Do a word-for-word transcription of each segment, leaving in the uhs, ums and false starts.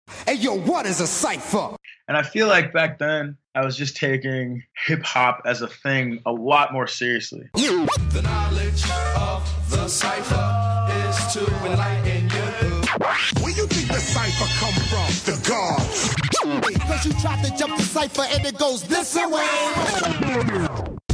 Hey, yo, what is a cypher? And I feel like back then, I was just taking hip-hop as a thing a lot more seriously. The knowledge of the cypher is to enlighten you. Where you think the cypher come from? The gods. Because you tried to jump the cypher and it goes this way.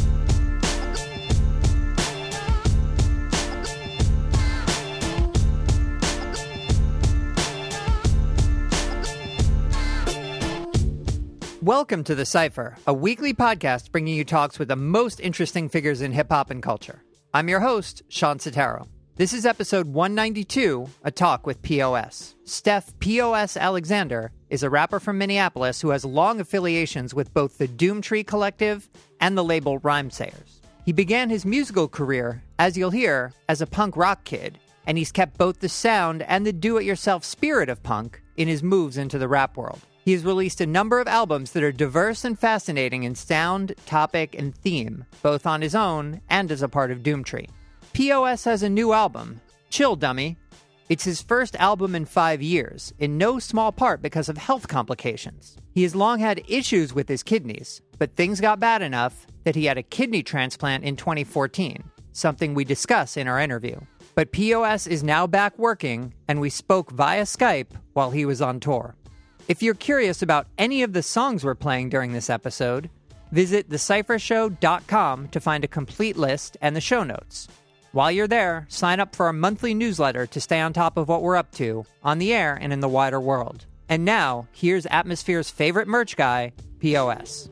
Welcome to The Cypher, a weekly podcast bringing you talks with the most interesting figures in hip-hop and culture. I'm your host, Sean Sotero. This is episode one ninety-two, a talk with P O S. Steph P O S Alexander is a rapper from Minneapolis who has long affiliations with both the Doomtree Collective and the label Rhymesayers. He began his musical career, as you'll hear, as a punk rock kid, and he's kept both the sound and the do-it-yourself spirit of punk in his moves into the rap world. He has released a number of albums that are diverse and fascinating in sound, topic, and theme, both on his own and as a part of Doomtree. P O S has a new album, Chill Dummy. It's his first album in five years, in no small part because of health complications. He has long had issues with his kidneys, but things got bad enough that he had a kidney transplant in twenty fourteen, something we discuss in our interview. But P O S is now back working, and we spoke via Skype while he was on tour. If you're curious about any of the songs we're playing during this episode, visit the cypher show dot com to find a complete list and the show notes. While you're there, sign up for our monthly newsletter to stay on top of what we're up to, on the air and in the wider world. And now, here's Atmosphere's favorite merch guy, P O S.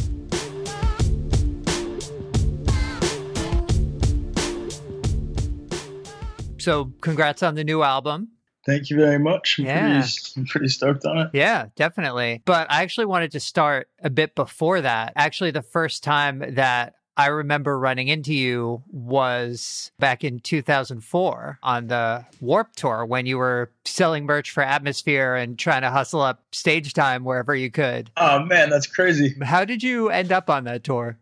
So, congrats on the new album. Thank you very much. I'm, yeah. pretty, I'm pretty stoked on it. Yeah, definitely. But I actually wanted to start a bit before that. Actually, the first time that I remember running into you was back in two thousand four on the Warped Tour when you were selling merch for Atmosphere and trying to hustle up stage time wherever you could. Oh, man, that's crazy. How did you end up on that tour?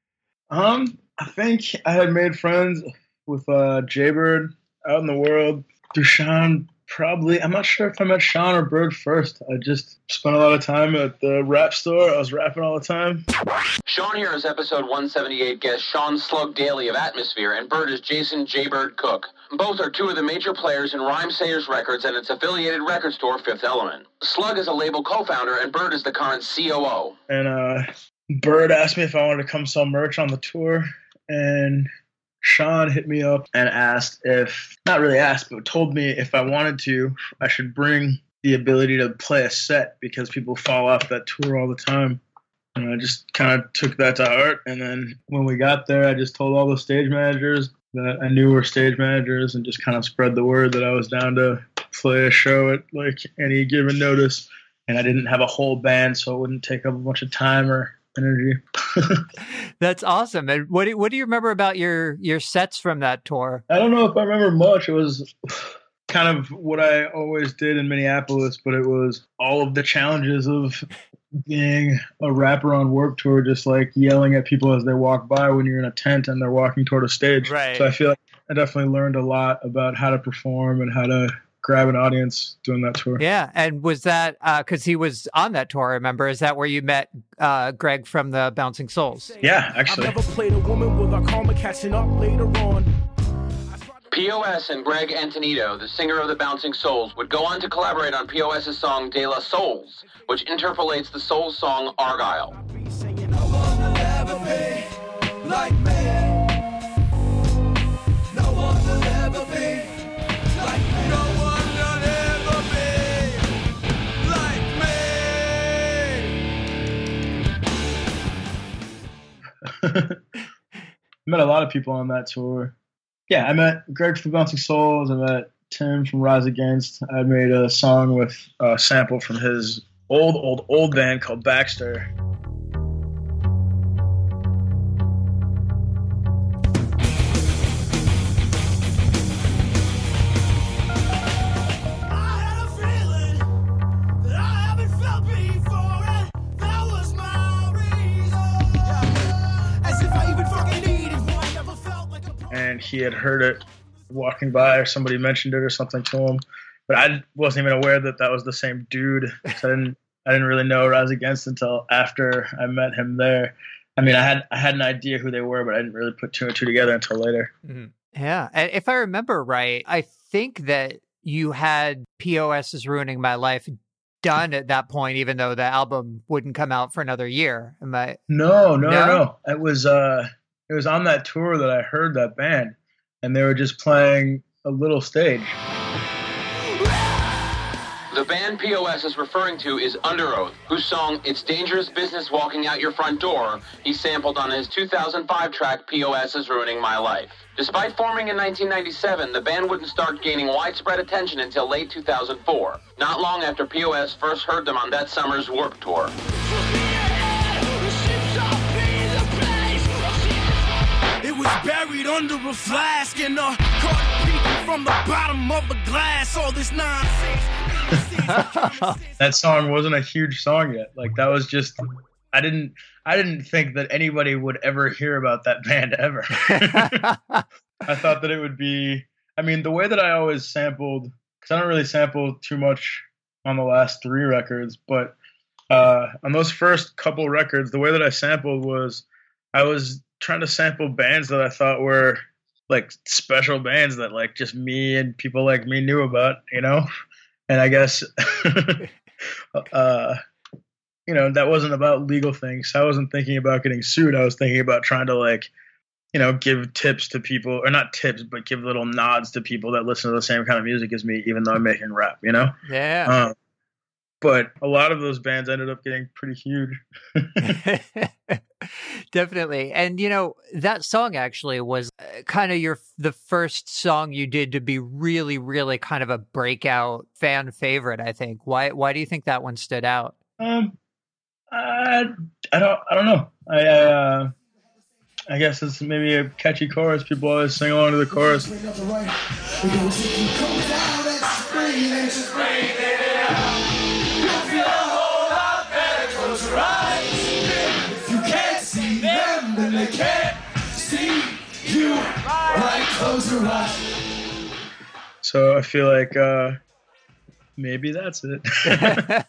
Um, I think I had made friends with uh, Jaybird out in the world through Sean. Probably, I'm not sure if I met Sean or Bird first. I just spent a lot of time at the rap store. I was rapping all the time. Sean here is episode one seventy-eight guest Sean Slug Daly of Atmosphere, and Bird is Jason Jaybird Cook. Both are two of the major players in Rhymesayers Records and its affiliated record store, Fifth Element. Slug is a label co-founder, and Bird is the current C O O. And uh, Bird asked me if I wanted to come sell merch on the tour, and Sean hit me up and asked if, not really asked, but told me if I wanted to, I should bring the ability to play a set because people fall off that tour all the time. And I just kind of took that to heart. And then when we got there, I just told all the stage managers that I knew were stage managers and just kind of spread the word that I was down to play a show at like any given notice. And I didn't have a whole band, so it wouldn't take up a bunch of time or energy. That's awesome. And what do, what do you remember about your your sets from that tour? I don't know if I remember much. It was kind of what I always did in Minneapolis, but it was all of the challenges of being a rapper on Warped Tour, just like yelling at people as they walk by when you're in a tent and they're walking toward a stage. Right. So I feel like I definitely learned a lot about how to perform and how to grab an audience doing that tour. Yeah. And was that, because uh, he was on that tour, I remember, is that where you met uh, Greg from the Bouncing Souls? Yeah, actually. I've never played a woman with a karma catching up later on. P O S and Greg Antonito, the singer of the Bouncing Souls, would go on to collaborate on P O S's song De La Souls, which interpolates the Souls song Argyle. Met a lot of people on that tour. Yeah, I met Greg from the Bouncing Souls. I met Tim from Rise Against. I made a song with a sample from his old, old, old band called Baxter. And he had heard it walking by, or somebody mentioned it or something to him. but I wasn't even aware that that was the same dude. So I didn't I didn't really know Rise Against until after I met him there. I mean, I had I had an idea who they were, but I didn't really put two and two together until later. Mm-hmm. Yeah. And if I remember right, I think that you had P O S is Ruining My Life done at that point, even though the album wouldn't come out for another year. Am I? No, no, No? no, no. It was uh, it was on that tour that I heard that band, and they were just playing a little stage. The band P O S is referring to is Under Oath, whose song It's Dangerous Business Walking Out Your Front Door he sampled on his two thousand five track P O S is Ruining My Life. Despite forming in nineteen ninety-seven, the band wouldn't start gaining widespread attention until late two thousand four, not long after P O S first heard them on that summer's Warped Tour. It was buried under a flask and uh, caught peeking from the bottom of a glass. All this nonsense. That song wasn't a huge song yet. Like that was just I didn't I didn't think that anybody would ever hear about that band ever. I thought that it would be I mean the way that I always sampled, because I don't really sample too much on the last three records, but uh, on those first couple records, the way that I sampled was I was trying to sample bands that I thought were like special bands that like just me and people like me knew about, you know? And I guess, uh, you know, that wasn't about legal things. I wasn't thinking about getting sued. I was thinking about trying to like, you know, give tips to people, or not tips, but give little nods to people that listen to the same kind of music as me, even though I'm making rap, you know? Yeah. Um, but a lot of those bands ended up getting pretty huge. Definitely. And, you know, that song actually was kind of your the first song you did to be really, really kind of a breakout fan favorite, I think. Why Why do you think that one stood out? Um, I, I don't I don't know. I I, uh, I guess it's maybe a catchy chorus. People always sing along to the chorus. They can't see you right, close your eyes. So I feel like uh, maybe that's it.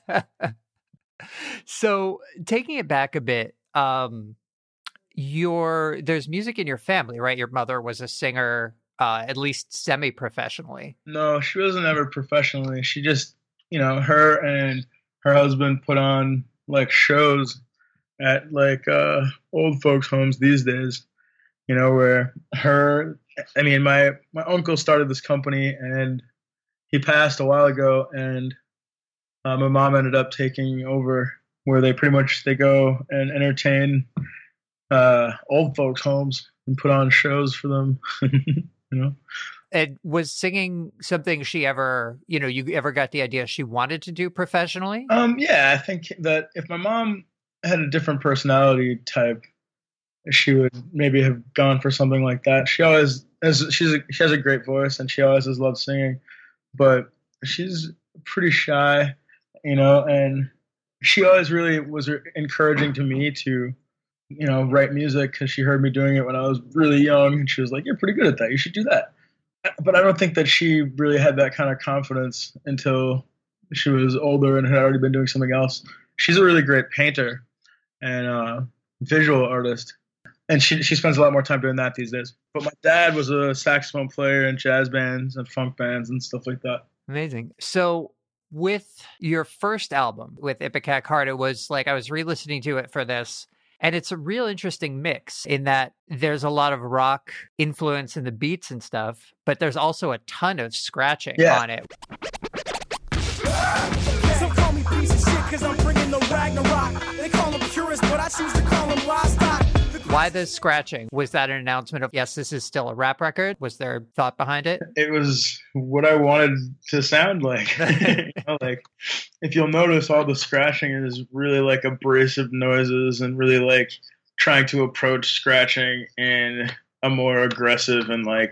So taking it back a bit, um, your there's music in your family, right? Your mother was a singer, uh, at least semi-professionally. No, she wasn't ever professionally. She just, you know, her and her husband put on like shows at like uh, old folks' homes these days, you know, where her, I mean, my, my uncle started this company and he passed a while ago, and uh, my mom ended up taking over, where they pretty much, they go and entertain uh, old folks' homes and put on shows for them, you know. And was singing something she ever, you know, you ever got the idea she wanted to do professionally? Um, yeah, I think that if my mom had a different personality type, she would maybe have gone for something like that. She always has, she's a, she has a great voice, and she always has loved singing, but she's pretty shy, you know, and she always really was encouraging to me to, you know, write music, because she heard me doing it when I was really young, and she was like, "You're pretty good at that. You should do that." But I don't think that she really had that kind of confidence until she was older and had already been doing something else. She's a really great painter and uh, visual artist, and she she spends a lot more time doing that these days. But my dad was a saxophone player in jazz bands and funk bands and stuff like that. Amazing. So with your first album, with Ipecac Heart, it was like I was re-listening to it for this, and it's a real interesting mix in that there's a lot of rock influence in the beats and stuff, but there's also a ton of scratching Yeah. on it. Some call me piece of shit because I'm bringing the Ragnarok. They call them purists, but I choose to call them livestock. Why the scratching? Was that an announcement of, yes, this is still a rap record? Was there thought behind it? It was what I wanted to sound like. You know, like, if you'll notice, all the scratching is really like abrasive noises and really like trying to approach scratching in a more aggressive and like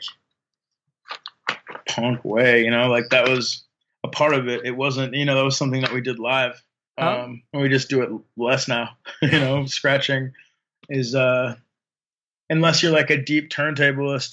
punk way, you know, like that was a part of it. It wasn't, you know, that was something that we did live. Oh. Um, and we just do it less now, you know, scratching is, uh, unless you're like a deep turntablist,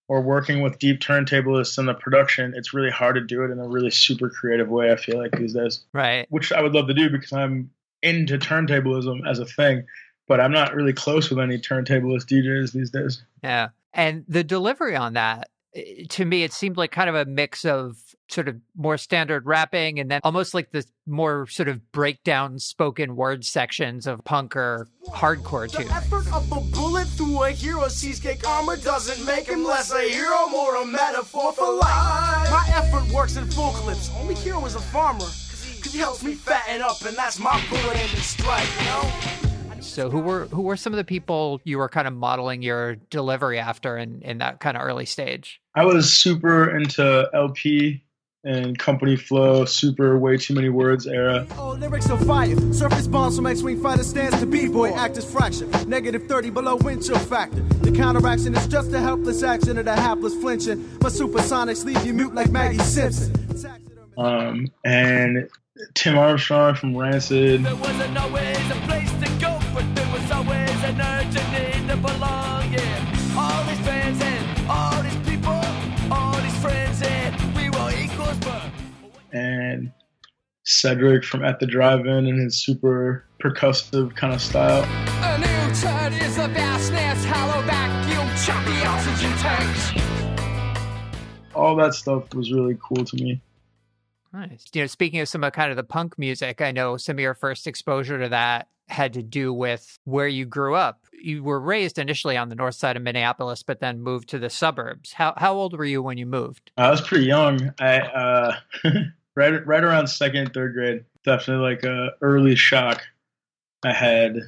or working with deep turntablists in the production, it's really hard to do it in a really super creative way, I feel like, these days. Right. Which I would love to do because I'm into turntablism as a thing, but I'm not really close with any turntablist D Js these days. Yeah. And the delivery on that, to me, it seemed like kind of a mix of sort of more standard rapping and then almost like the more sort of breakdown spoken word sections of punk or hardcore too. The effort of a bullet through a hero's cheesecake armor doesn't make him less a hero, more a metaphor for life. My effort works in full clips. Only hero is a farmer, cause he helps me fatten up, and that's my bullet and strike, you know? So who were who were some of the people you were kind of modeling your delivery after in, in that kind of early stage? I was super into L P and Company Flow, super way too many words era. Oh, lyrics are fire. Surface bombs from X-Wing fighter stands to B-boy. Act as fraction. Negative thirty below wind chill factor. The counteraction is just a helpless action of the hapless flinching. My supersonics leave you mute like Maggie Simpson. Um, and Tim Armstrong from Rancid. There wasn't always a place to go, but there was always an urgent need to belong, yeah. All these fans and all these people, all these friends, and we were equals, but... And Cedric from At the Drive-In and his super percussive kind of style. A new turd is a vastness, hollow vacuum, choppy oxygen tanks. All that stuff was really cool to me. Nice. You know, speaking of some of kind of the punk music, I know some of your first exposure to that had to do with where you grew up. You were raised initially on the north side of Minneapolis, but then moved to the suburbs. How how old were you when you moved? I was pretty young. I uh, right right around second, third grade. Definitely like a early shock. I had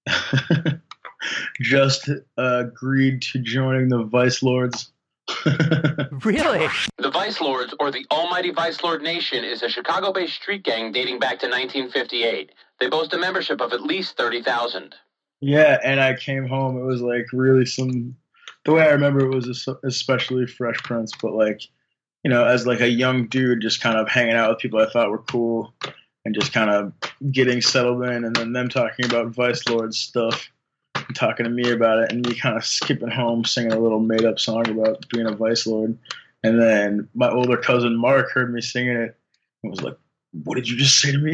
just uh, agreed to joining the Vice Lords. Really? The Vice Lords, or the Almighty Vice Lord Nation, is a Chicago-based street gang dating back to nineteen fifty-eight. They boast a membership of at least thirty thousand. Yeah, and I came home. It was like really some... The way I remember it was especially Fresh Prince, but like, you know, as like a young dude just kind of hanging out with people I thought were cool and just kind of getting settled in, and then them talking about Vice Lord stuff. Talking to me about it, and me kind of skipping home singing a little made-up song about being a Vice Lord. And then my older cousin Mark heard me singing it and was like, "What did you just say to me?"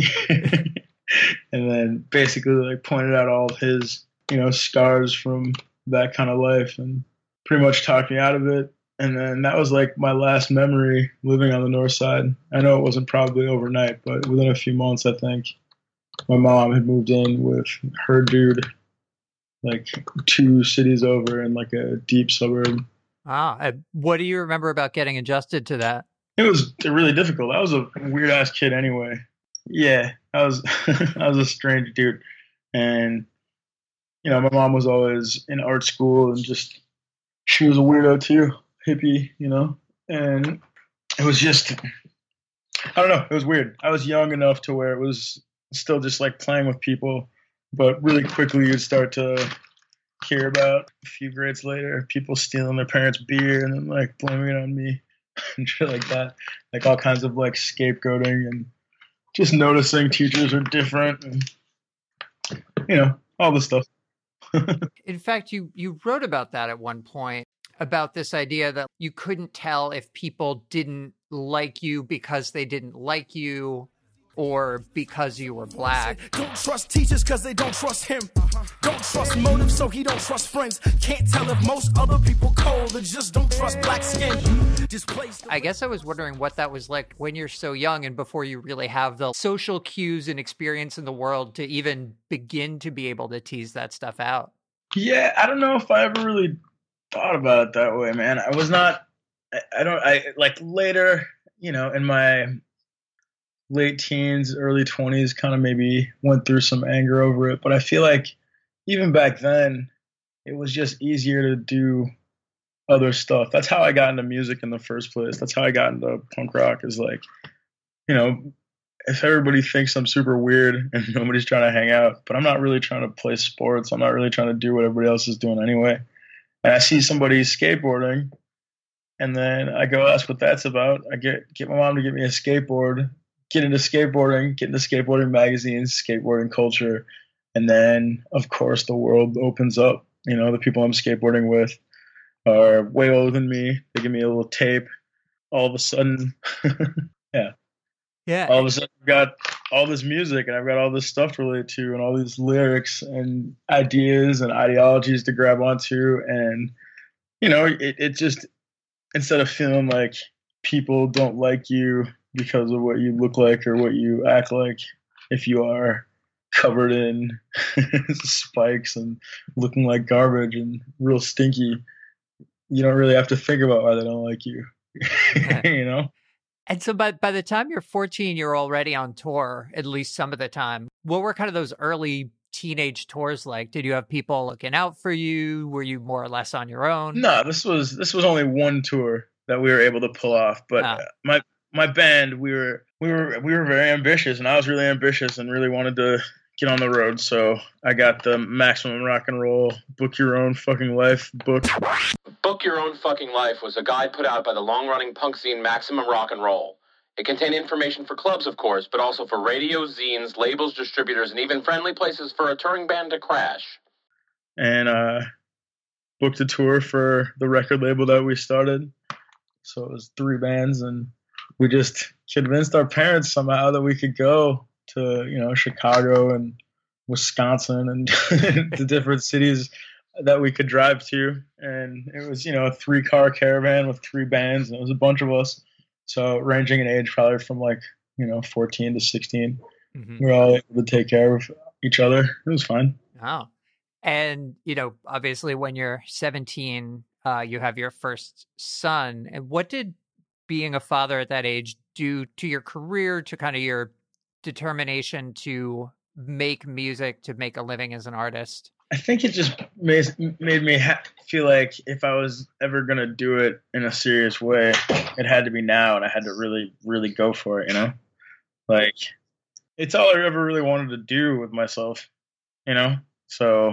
And then basically like pointed out all of his, you know, scars from that kind of life and pretty much talked me out of it. And then that was like my last memory living on the north side. I know it wasn't probably overnight, but within a few months, I think my mom had moved in with her dude like two cities over in like a deep suburb. Wow. Uh, what do you remember about getting adjusted to that? It was really difficult. I was a weird ass kid anyway. Yeah, I was I was a strange dude. And, you know, my mom was always in art school and just, she was a weirdo too, hippie, you know? And it was just, I don't know, it was weird. I was young enough to where it was still just like playing with people. But really quickly, you'd start to hear about a few grades later, people stealing their parents' beer and then like blaming it on me and shit like that. Like all kinds of like scapegoating and just noticing teachers are different and, you know, all this stuff. In fact, you, you wrote about that at one point, about this idea that you couldn't tell if people didn't like you because they didn't like you, or because you were black. Don't trust teachers because they don't trust him. Don't trust motives so he don't trust friends. Can't tell if most other people cold or just don't trust black skin. Displaced. I guess I was wondering what that was like when you're so young and before you really have the social cues and experience in the world to even begin to be able to tease that stuff out. Yeah, I don't know if I ever really thought about it that way, man. I was not, I, I don't, I like later, you know, in my late teens, early twenties, kind of maybe went through some anger over it. But I feel like even back then, it was just easier to do other stuff. That's how I got into music in the first place. That's how I got into punk rock, is like, you know, if everybody thinks I'm super weird and nobody's trying to hang out, but I'm not really trying to play sports. I'm not really trying to do what everybody else is doing anyway. And I see somebody skateboarding, and then I go ask what that's about. I get get my mom to get me a skateboard, get into skateboarding, get into skateboarding magazines, skateboarding culture. And then, of course, the world opens up. You know, the people I'm skateboarding with are way older than me. They give me a little tape. All of a sudden, yeah. Yeah. All of a sudden, I've got all this music and I've got all this stuff to relate to and all these lyrics and ideas and ideologies to grab onto. And, you know, it, it just, instead of feeling like people don't like you because of what you look like or what you act like, if you are covered in spikes and looking like garbage and real stinky, you don't really have to think about why they don't like you, you know? And so by, by the time you're fourteen, you're already on tour, at least some of the time. What were kind of those early teenage tours like? Did you have people looking out for you? Were you more or less on your own? No, this was this was only one tour that we were able to pull off. But Ah. my my band, we were we were we were very ambitious, and I was really ambitious and really wanted to get on the road. So I got the Maximum Rock and Roll Book Your Own Fucking Life book. Book Your Own Fucking Life was a guide put out by the long-running punk scene Maximum Rock and Roll. It contained information for clubs, of course, but also for radio, zines, labels, distributors, and even friendly places for a touring band to crash. And uh, booked a tour for the record label that we started. So it was three bands, and we just convinced our parents somehow that we could go to, you know, Chicago and Wisconsin and the different cities that we could drive to. And it was, you know, a three car caravan with three bands, and it was a bunch of us. So ranging in age probably from like, you know, fourteen to sixteen. Mhm. We were all able to take care of each other. It was fun. Oh. And, you know, obviously when you're seventeen, uh, you have your first son. And what did being a father at that age do to your career, to kind of your determination to make music, to make a living as an artist? I think it just made, made me ha- feel like if I was ever going to do it in a serious way, it had to be now, and I had to really, really go for it, you know? Like, it's all I ever really wanted to do with myself, you know? So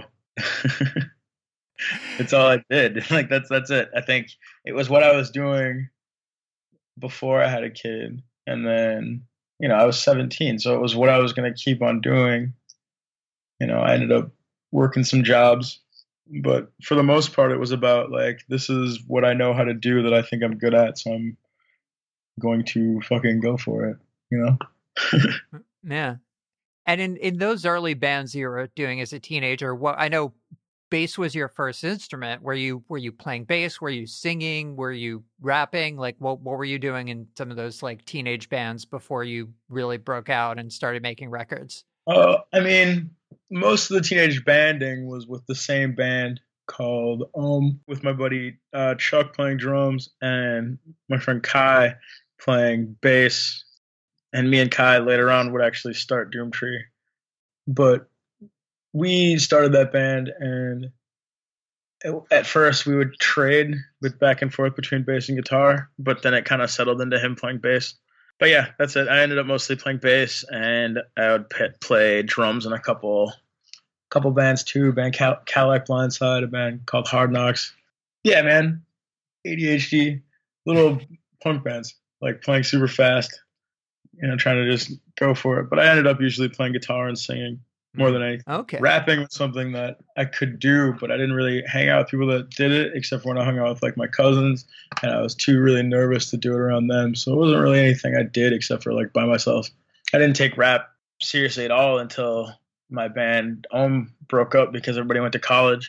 it's all I did. Like, that's that's it. I think it was what I was doing before I had a kid. And then, you know, I was seventeen, so it was what I was going to keep on doing. You know, I ended up working some jobs, but for the most part, it was about like, this is what I know how to do that I think I'm good at, so I'm going to fucking go for it, you know? Yeah. And in, in those early bands you were doing as a teenager, what I know bass was your first instrument. Were you were you playing bass? Were you singing? Were you rapping? Like what what were you doing in some of those like teenage bands before you really broke out and started making records? Uh, I mean, most of the teenage banding was with the same band called Um, with my buddy uh, Chuck playing drums and my friend Kai playing bass. And me and Kai later on would actually start Doomtree. But we started that band, and at first we would trade with back and forth between bass and guitar, but then it kind of settled into him playing bass. But yeah, that's it. I ended up mostly playing bass, and I would p- play drums in a couple couple bands too. A band Cal- Cadillac Blindside, a band called Hard Knocks. Yeah, man. A D H D, little punk bands, like playing super fast, you know, trying to just go for it. But I ended up usually playing guitar and singing more than anything. Okay. Rapping was something that I could do, but I didn't really hang out with people that did it, except for when I hung out with like my cousins, and I was too really nervous to do it around them. So it wasn't really anything I did except for like by myself. I didn't take rap seriously at all until my band Om broke up because everybody went to college.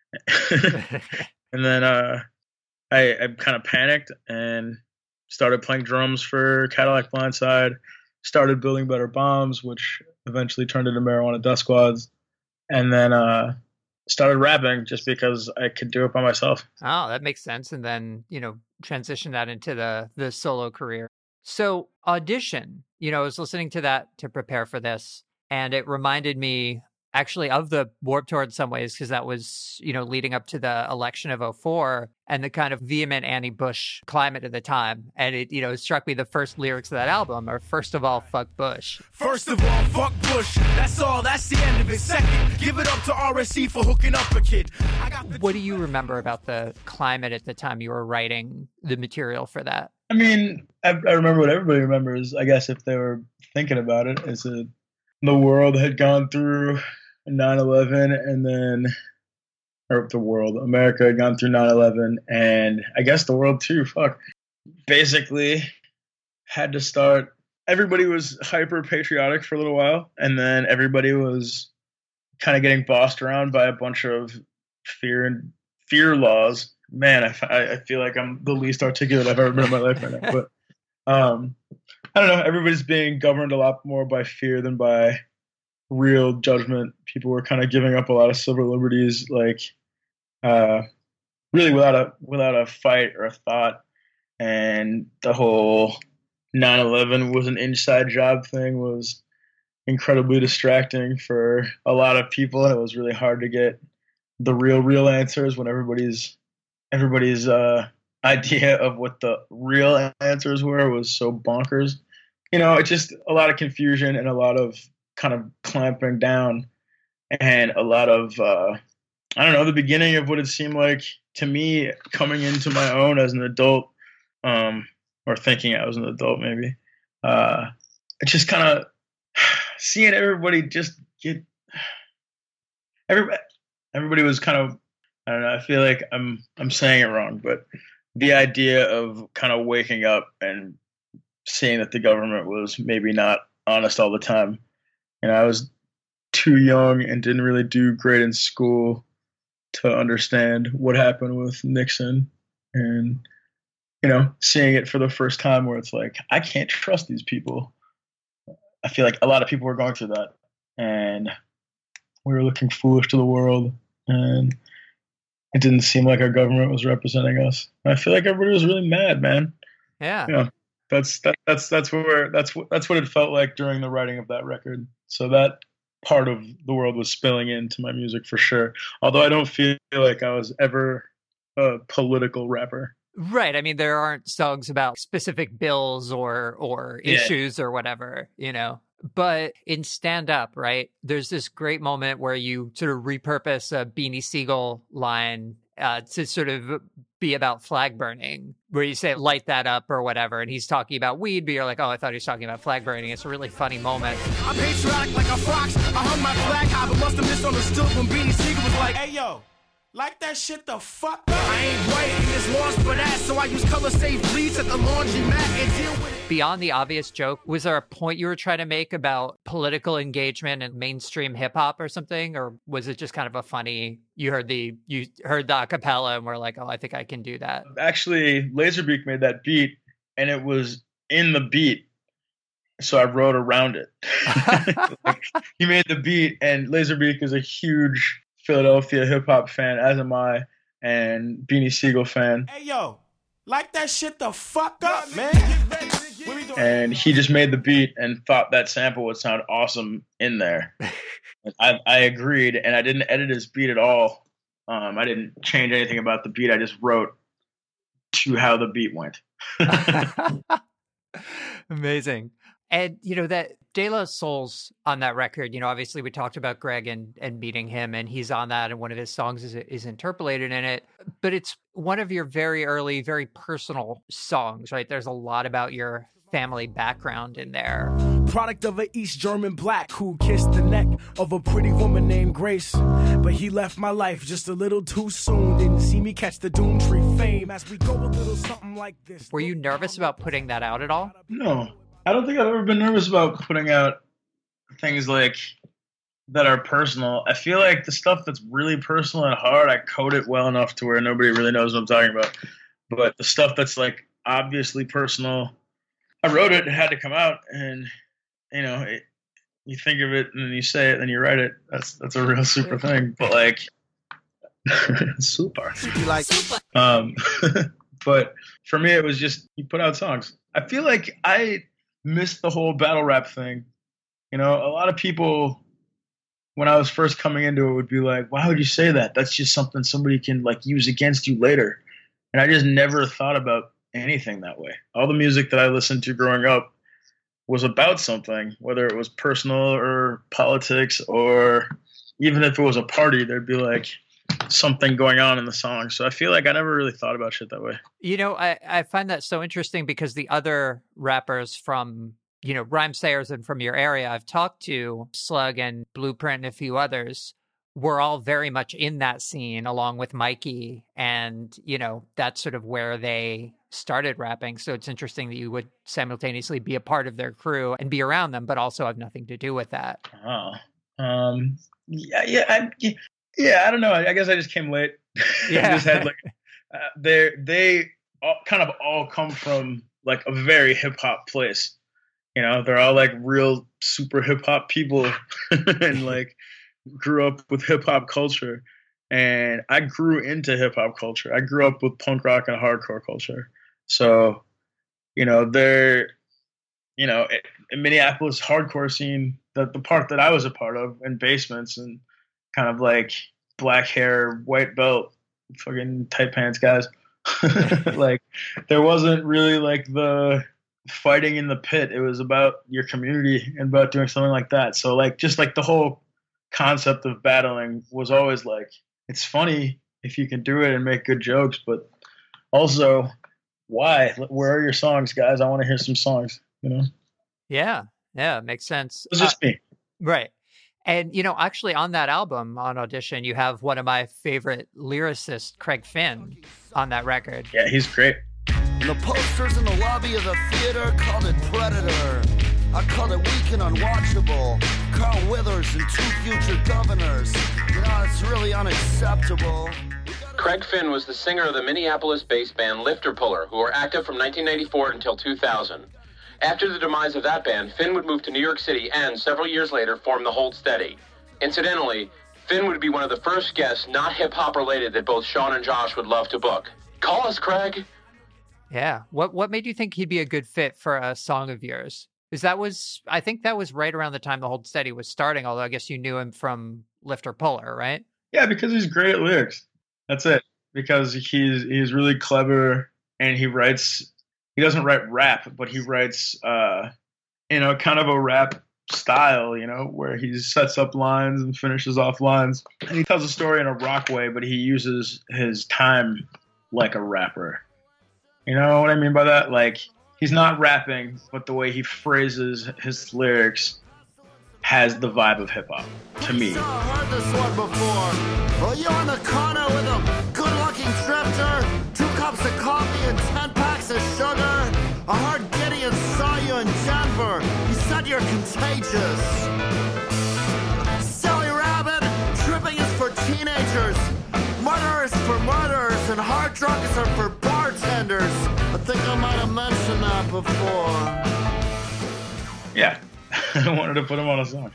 And then uh, I, I kind of panicked and started playing drums for Cadillac Blindside, started building Better Bombs, which eventually turned into Marijuana Dust Squads, and then uh, started rapping just because I could do it by myself. Oh, that makes sense. And then, you know, transition that into the the solo career. So Audition, you know, I was listening to that to prepare for this, and it reminded me actually of the Warped Tour in some ways, because that was, you know, leading up to the election of oh four and the kind of vehement anti-Bush climate at the time. And it, you know, it struck me the first lyrics of that album are, first of all, fuck Bush. First of all, fuck Bush. That's all. That's the end of it. Second, give it up to R S C for hooking up a kid. I got the What do you remember about the climate at the time you were writing the material for that? I mean, I, I remember what everybody remembers, I guess, if they were thinking about it, is that the world had gone through nine eleven, and then or the world, America had gone through nine eleven, and I guess the world too, fuck, basically had to start, everybody was hyper patriotic for a little while, and then everybody was kind of getting bossed around by a bunch of fear and fear laws. Man, I, I feel like I'm the least articulate I've ever been in my life right now. But um, I don't know. Everybody's being governed a lot more by fear than by real judgment. People were kind of giving up a lot of civil liberties, like uh, really without a without a fight or a thought. And the whole nine eleven was an inside job thing was incredibly distracting for a lot of people, and it was really hard to get the real real answers when everybody's everybody's uh idea of what the real answers were was so bonkers. You know, it's just a lot of confusion and a lot of kind of clamping down, and a lot of uh I don't know, the beginning of what it seemed like to me coming into my own as an adult, um or thinking I was an adult maybe. Uh it's just kind of seeing everybody just get everybody everybody was kind of, I don't know, I feel like I'm I'm saying it wrong, but the idea of kind of waking up and seeing that the government was maybe not honest all the time. And I was too young and didn't really do great in school to understand what happened with Nixon, and you know, seeing it for the first time where it's like, I can't trust these people. I feel like a lot of people were going through that, and we were looking foolish to the world, and it didn't seem like our government was representing us. And I feel like everybody was really mad, man. Yeah. You know, that's that, that's that's where that's what that's what it felt like during the writing of that record. So that part of the world was spilling into my music for sure. Although I don't feel like I was ever a political rapper. Right. I mean, there aren't songs about specific bills or or Yeah. issues or whatever, you know. But in stand up, right, there's this great moment where you sort of repurpose a Beanie Siegel line uh, to sort of be about flag burning, where you say light that up or whatever. And he's talking about weed, but you're like, oh, I thought he was talking about flag burning. It's a really funny moment. I'm patriotic like a fox. I hung my flag high, but must have misunderstood when Beanie Siegel was like, hey, yo, like that shit the fuck up. I ain't white and it's lost for that, so I use color safe bleach at the laundromat and deal with it. Beyond the obvious joke, was there a point you were trying to make about political engagement and mainstream hip hop or something? Or was it just kind of a funny, you heard the, you heard the acapella and were like, oh, I think I can do that? Actually, Laserbeak made that beat, and it was in the beat, so I wrote around it. Like, he made the beat, and Laserbeak is a huge Philadelphia hip hop fan, as am I, and Beanie Siegel fan. Hey, yo, like that shit the fuck up, man. And he just made the beat and thought that sample would sound awesome in there. I, I agreed, and I didn't edit his beat at all. Um, I didn't change anything about the beat. I just wrote to how the beat went. Amazing. And, you know, that De La Soul's on that record, you know, obviously we talked about Greg and, and meeting him, and he's on that, and one of his songs is, is interpolated in it. But it's one of your very early, very personal songs, right? There's a lot about your family background in there. Product of an East German black who kissed the neck of a pretty woman named Grace. But he left my life just a little too soon. Didn't see me catch the Doomtree fame as we go a little something like this. Were you nervous about putting that out at all? No, I don't think I've ever been nervous about putting out things like that are personal. I feel like the stuff that's really personal and hard, I code it well enough to where nobody really knows what I'm talking about. But the stuff that's like obviously personal, I wrote it, it had to come out, and you know, it, you think of it and then you say it, then you write it. That's that's a real super thing. But like, super. Like, Um, but for me, it was just you put out songs. I feel like I missed the whole battle rap thing. You know, a lot of people, when I was first coming into it, would be like, why would you say that? That's just something somebody can like use against you later. And I just never thought about anything that way. All the music that I listened to growing up was about something, whether it was personal or politics, or even if it was a party, there'd be like something going on in the song. So I feel like I never really thought about shit that way. You know, I, I find that so interesting because the other rappers from, you know, Rhymesayers and from your area I've talked to, Slug and Blueprint and a few others, were all very much in that scene along with Mikey. And, you know, that's sort of where they started rapping. So it's interesting that you would simultaneously be a part of their crew and be around them, but also have nothing to do with that. Oh, um, yeah, yeah, I, yeah. I don't know. I guess I just came late. Yeah. I just had like, uh, they they all, kind of all come from like a very hip hop place. You know, they're all like real super hip hop people, and like grew up with hip hop culture. And I grew into hip hop culture. I grew up with punk rock and hardcore culture. So, you know, they're, you know, in Minneapolis hardcore scene, the, the part that I was a part of, in basements and kind of like black hair, white belt, fucking tight pants guys. Like, there wasn't really like the fighting in the pit. It was about your community and about doing something like that. So like, just like the whole concept of battling was always like, it's funny if you can do it and make good jokes, but also, why? Where are your songs, guys? I want to hear some songs, you know? Yeah, yeah, makes sense. It's just uh, me. Right. And, you know, actually on that album, on Audition, you have one of my favorite lyricists, Craig Finn, on that record. Yeah, he's great. And the posters in the lobby of the theater called it Predator. I called it weak and unwatchable. Carl Withers and two future governors. You know, it's really unacceptable. Craig Finn was the singer of the Minneapolis-based band Lifter Puller, who were active from nineteen ninety-four until two thousand. After the demise of that band, Finn would move to New York City and, several years later, form the Hold Steady. Incidentally, Finn would be one of the first guests not hip-hop related that both Sean and Josh would love to book. Call us, Craig. Yeah. What what made you think he'd be a good fit for a song of yours? Because that was, I think that was right around the time the Hold Steady was starting, although I guess you knew him from Lifter Puller, right? Yeah, because he's great at lyrics. That's it. Because he's he's really clever, and he writes, he doesn't write rap, but he writes, uh, you know, kind of a rap style, you know, where he sets up lines and finishes off lines. And he tells a story in a rock way, but he uses his time like a rapper. You know what I mean by that? Like, he's not rapping, but the way he phrases his lyrics has the vibe of hip-hop, to me. I heard this one before. Well, you're in the corner with a good-looking drifter, two cups of coffee and ten packs of sugar. I heard Gideon saw you in Denver. He said you're contagious. Silly rabbit, tripping is for teenagers. Murderers for murderers, and hard drugs are for bartenders. I think I might have mentioned that before. Yeah. I wanted to put him on a song.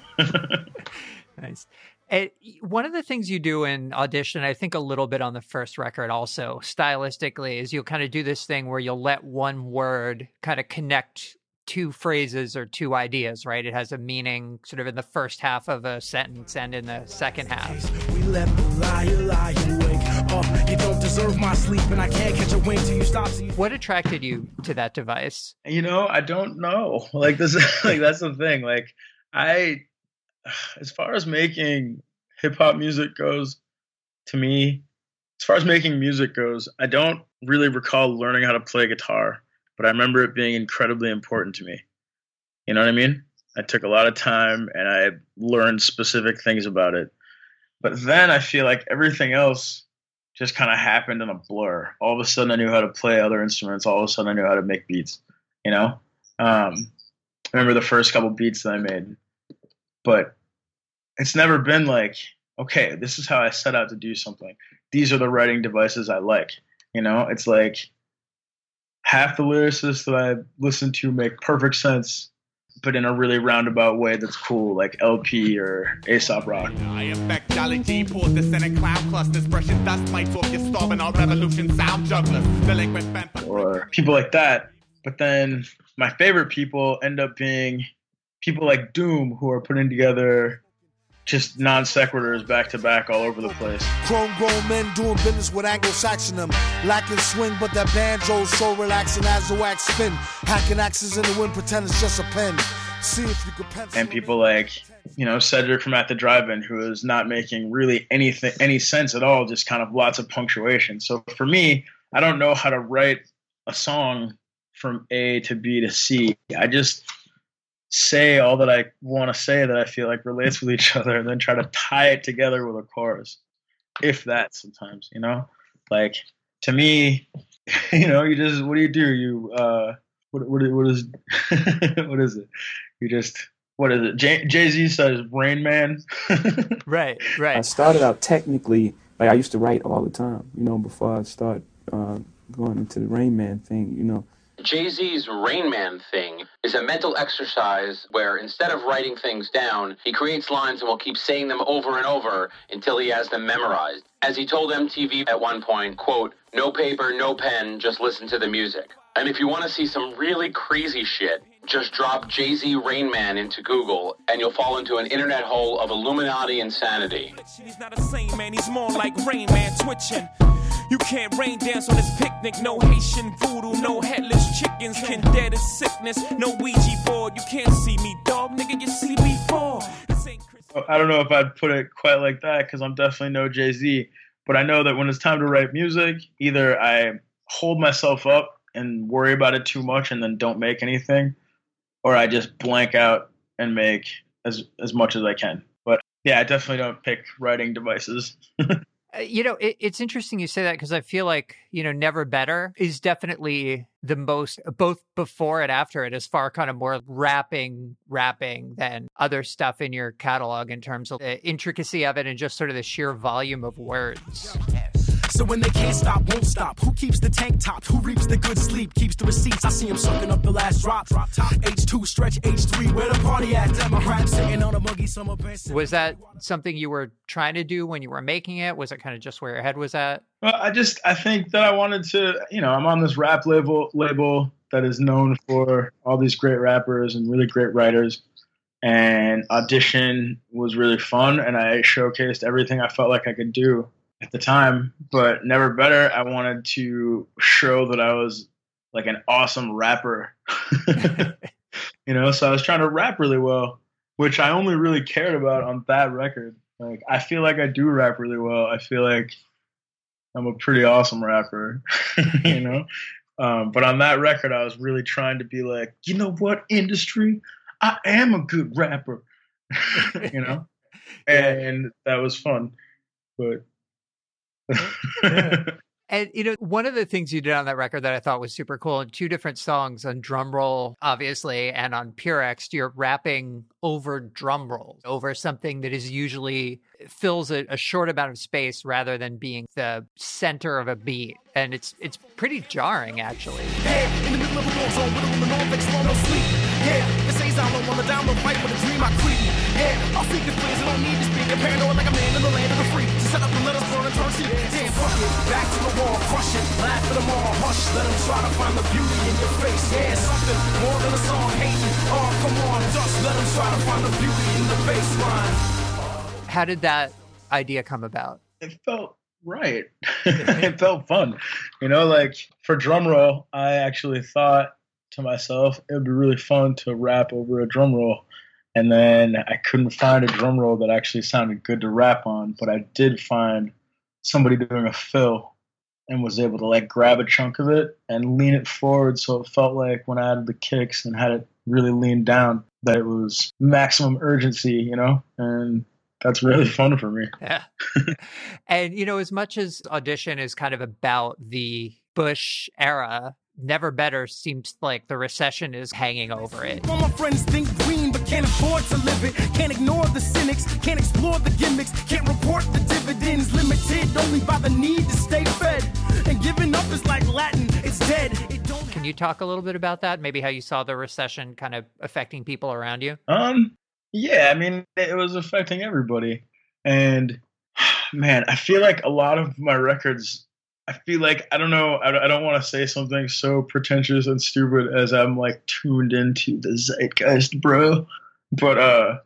Nice. And one of the things you do in Audition, I think a little bit on the first record also, stylistically, is you'll kind of do this thing where you'll let one word kind of connect two phrases or two ideas, right? It has a meaning sort of in the first half of a sentence and in the second half. We let the liar lie awake. Oh, you don't deserve my sleep, and I can't catch a wink till you stop. So you... What attracted you to that device? You know, I don't know. Like this, like that's the thing. Like I, as far as making hip hop music goes, to me, as far as making music goes, I don't really recall learning how to play guitar. But I remember it being incredibly important to me. You know what I mean? I took a lot of time and I learned specific things about it. But then I feel like everything else just kind of happened in a blur. All of a sudden I knew how to play other instruments. All of a sudden I knew how to make beats, you know? Um, I remember the first couple beats that I made. But it's never been like, okay, this is how I set out to do something. These are the writing devices I like. You know, it's like, half the lyricists that I listen to make perfect sense, but in a really roundabout way that's cool, like L P or Aesop Rock. I affect Jolly G, pause the Senate cloud clusters, precious dust mites off your starving our revolution sound jugglers, delinquent bent. Or people like that. But then my favorite people end up being people like Doom, who are putting together just non sequiturs back to back all over the place. Chrome grown men doing business with Anglo-Saxon them. Lacking swing, but that banjo's so relaxing as the wax spin. Hacking axes in the wind, pretend it's just a pen. See if you could pencil. And people like, you know, Cedric from At the Drive-In, who is not making really anything, any sense at all, just kind of lots of punctuation. So for me, I don't know how to write a song from A to B to C. I just say all that I want to say that I feel like relates with each other, and then try to tie it together with a chorus. If that sometimes, you know, like to me, you know, you just, what do you do? You, uh, what, what, what is, what is it? You just, what is it? Jay, Jay-Z says Rain Man. Right, right. I started out technically, like I used to write all the time, you know, before I start uh, going into the Rain Man thing, you know. Jay-Z's Rain Man thing is a mental exercise where instead of writing things down, he creates lines and will keep saying them over and over until he has them memorized. As he told M T V at one point, quote, "No paper, no pen, just listen to the music." And if you want to see some really crazy shit, just drop Jay-Z Rain Man into Google and you'll fall into an internet hole of Illuminati insanity. He's not the same man, he's more like Rain Man twitching. You can't rain dance on this picnic, no Haitian voodoo, no headless chickens, can dead as sickness, no Ouija board, you can't see me, dog, nigga, you see me fall. I don't know if I'd put it quite like that because I'm definitely no Jay-Z, but I know that when it's time to write music, either I hold myself up and worry about it too much and then don't make anything, or I just blank out and make as as much as I can. But yeah, I definitely don't pick writing devices. You know, it, it's interesting you say that because I feel like, you know, Never Better is definitely the most, both before and after it, is far kind of more rapping, rapping than other stuff in your catalog in terms of the intricacy of it and just sort of the sheer volume of words. So when they can't stop, won't stop. Who keeps the tank topped? Who reaps the good sleep? Keeps the receipts. I see him sucking up the last drop. Drop top. H two, stretch H three. Where the party at? Damn, my rap sitting on a muggy summer bench. Was that something you were trying to do when you were making it? Was it kind of just where your head was at? Well, I just, I think that I wanted to, you know, I'm on this rap label, label that is known for all these great rappers and really great writers. And Audition was really fun, and I showcased everything I felt like I could do at the time. But Never Better, I wanted to show that I was like an awesome rapper. You know, so I was trying to rap really well, which I only really cared about on that record. Like, I feel like I do rap really well. I feel like I'm a pretty awesome rapper, you know? Um, but on that record, I was really trying to be like, you know what, industry? I am a good rapper, you know? And that was fun. But and, you know, one of the things you did on that record that I thought was super cool, in two different songs, on Drum Roll, obviously, and on Purex, you're rapping over drum rolls, over something that is usually fills a, a short amount of space rather than being the center of a beat. And it's it's pretty jarring, actually. Yeah, in the middle of a war zone, with a woman on fix, no sleep. Yeah, this ain't I don't wanna down, no fight with a dream I creep. Yeah, I'll seek his place, I don't need to speak. I'm paranoid like a man in the land of the free. To set up and let us burn and turn sheep. Damn, fuck it, back to the wall, crush it, laugh at them all, hush. Let them try to find the beauty in your face. Yeah, something more than a song hating. Oh, come on, dust, let them try to find the beauty in the bass line. How did that idea come about? It felt right. It felt fun. You know, like for Drum Roll, I actually thought to myself, it would be really fun to rap over a drum roll. And then I couldn't find a drum roll that actually sounded good to rap on, but I did find somebody doing a fill and was able to like grab a chunk of it and lean it forward. So it felt like when I added the kicks and had it really leaned down, that it was maximum urgency, you know, and that's really fun for me. Yeah. And, you know, as much as Audition is kind of about the Bush era, Never Better seems like the recession is hanging over it. All my friends think green, but can't afford to live it. Can't ignore the cynics, can't explore the gimmicks, can't report the dividends, limited only by the need to stay fed. And giving up is like Latin, it's dead. It don't Can you talk a little bit about that? Maybe how you saw the recession kind of affecting people around you? Um, yeah, I mean, it was affecting everybody. And man, I feel like a lot of my records, I feel like, I don't know, I don't want to say something so pretentious and stupid as I'm like tuned into the zeitgeist, bro. But uh,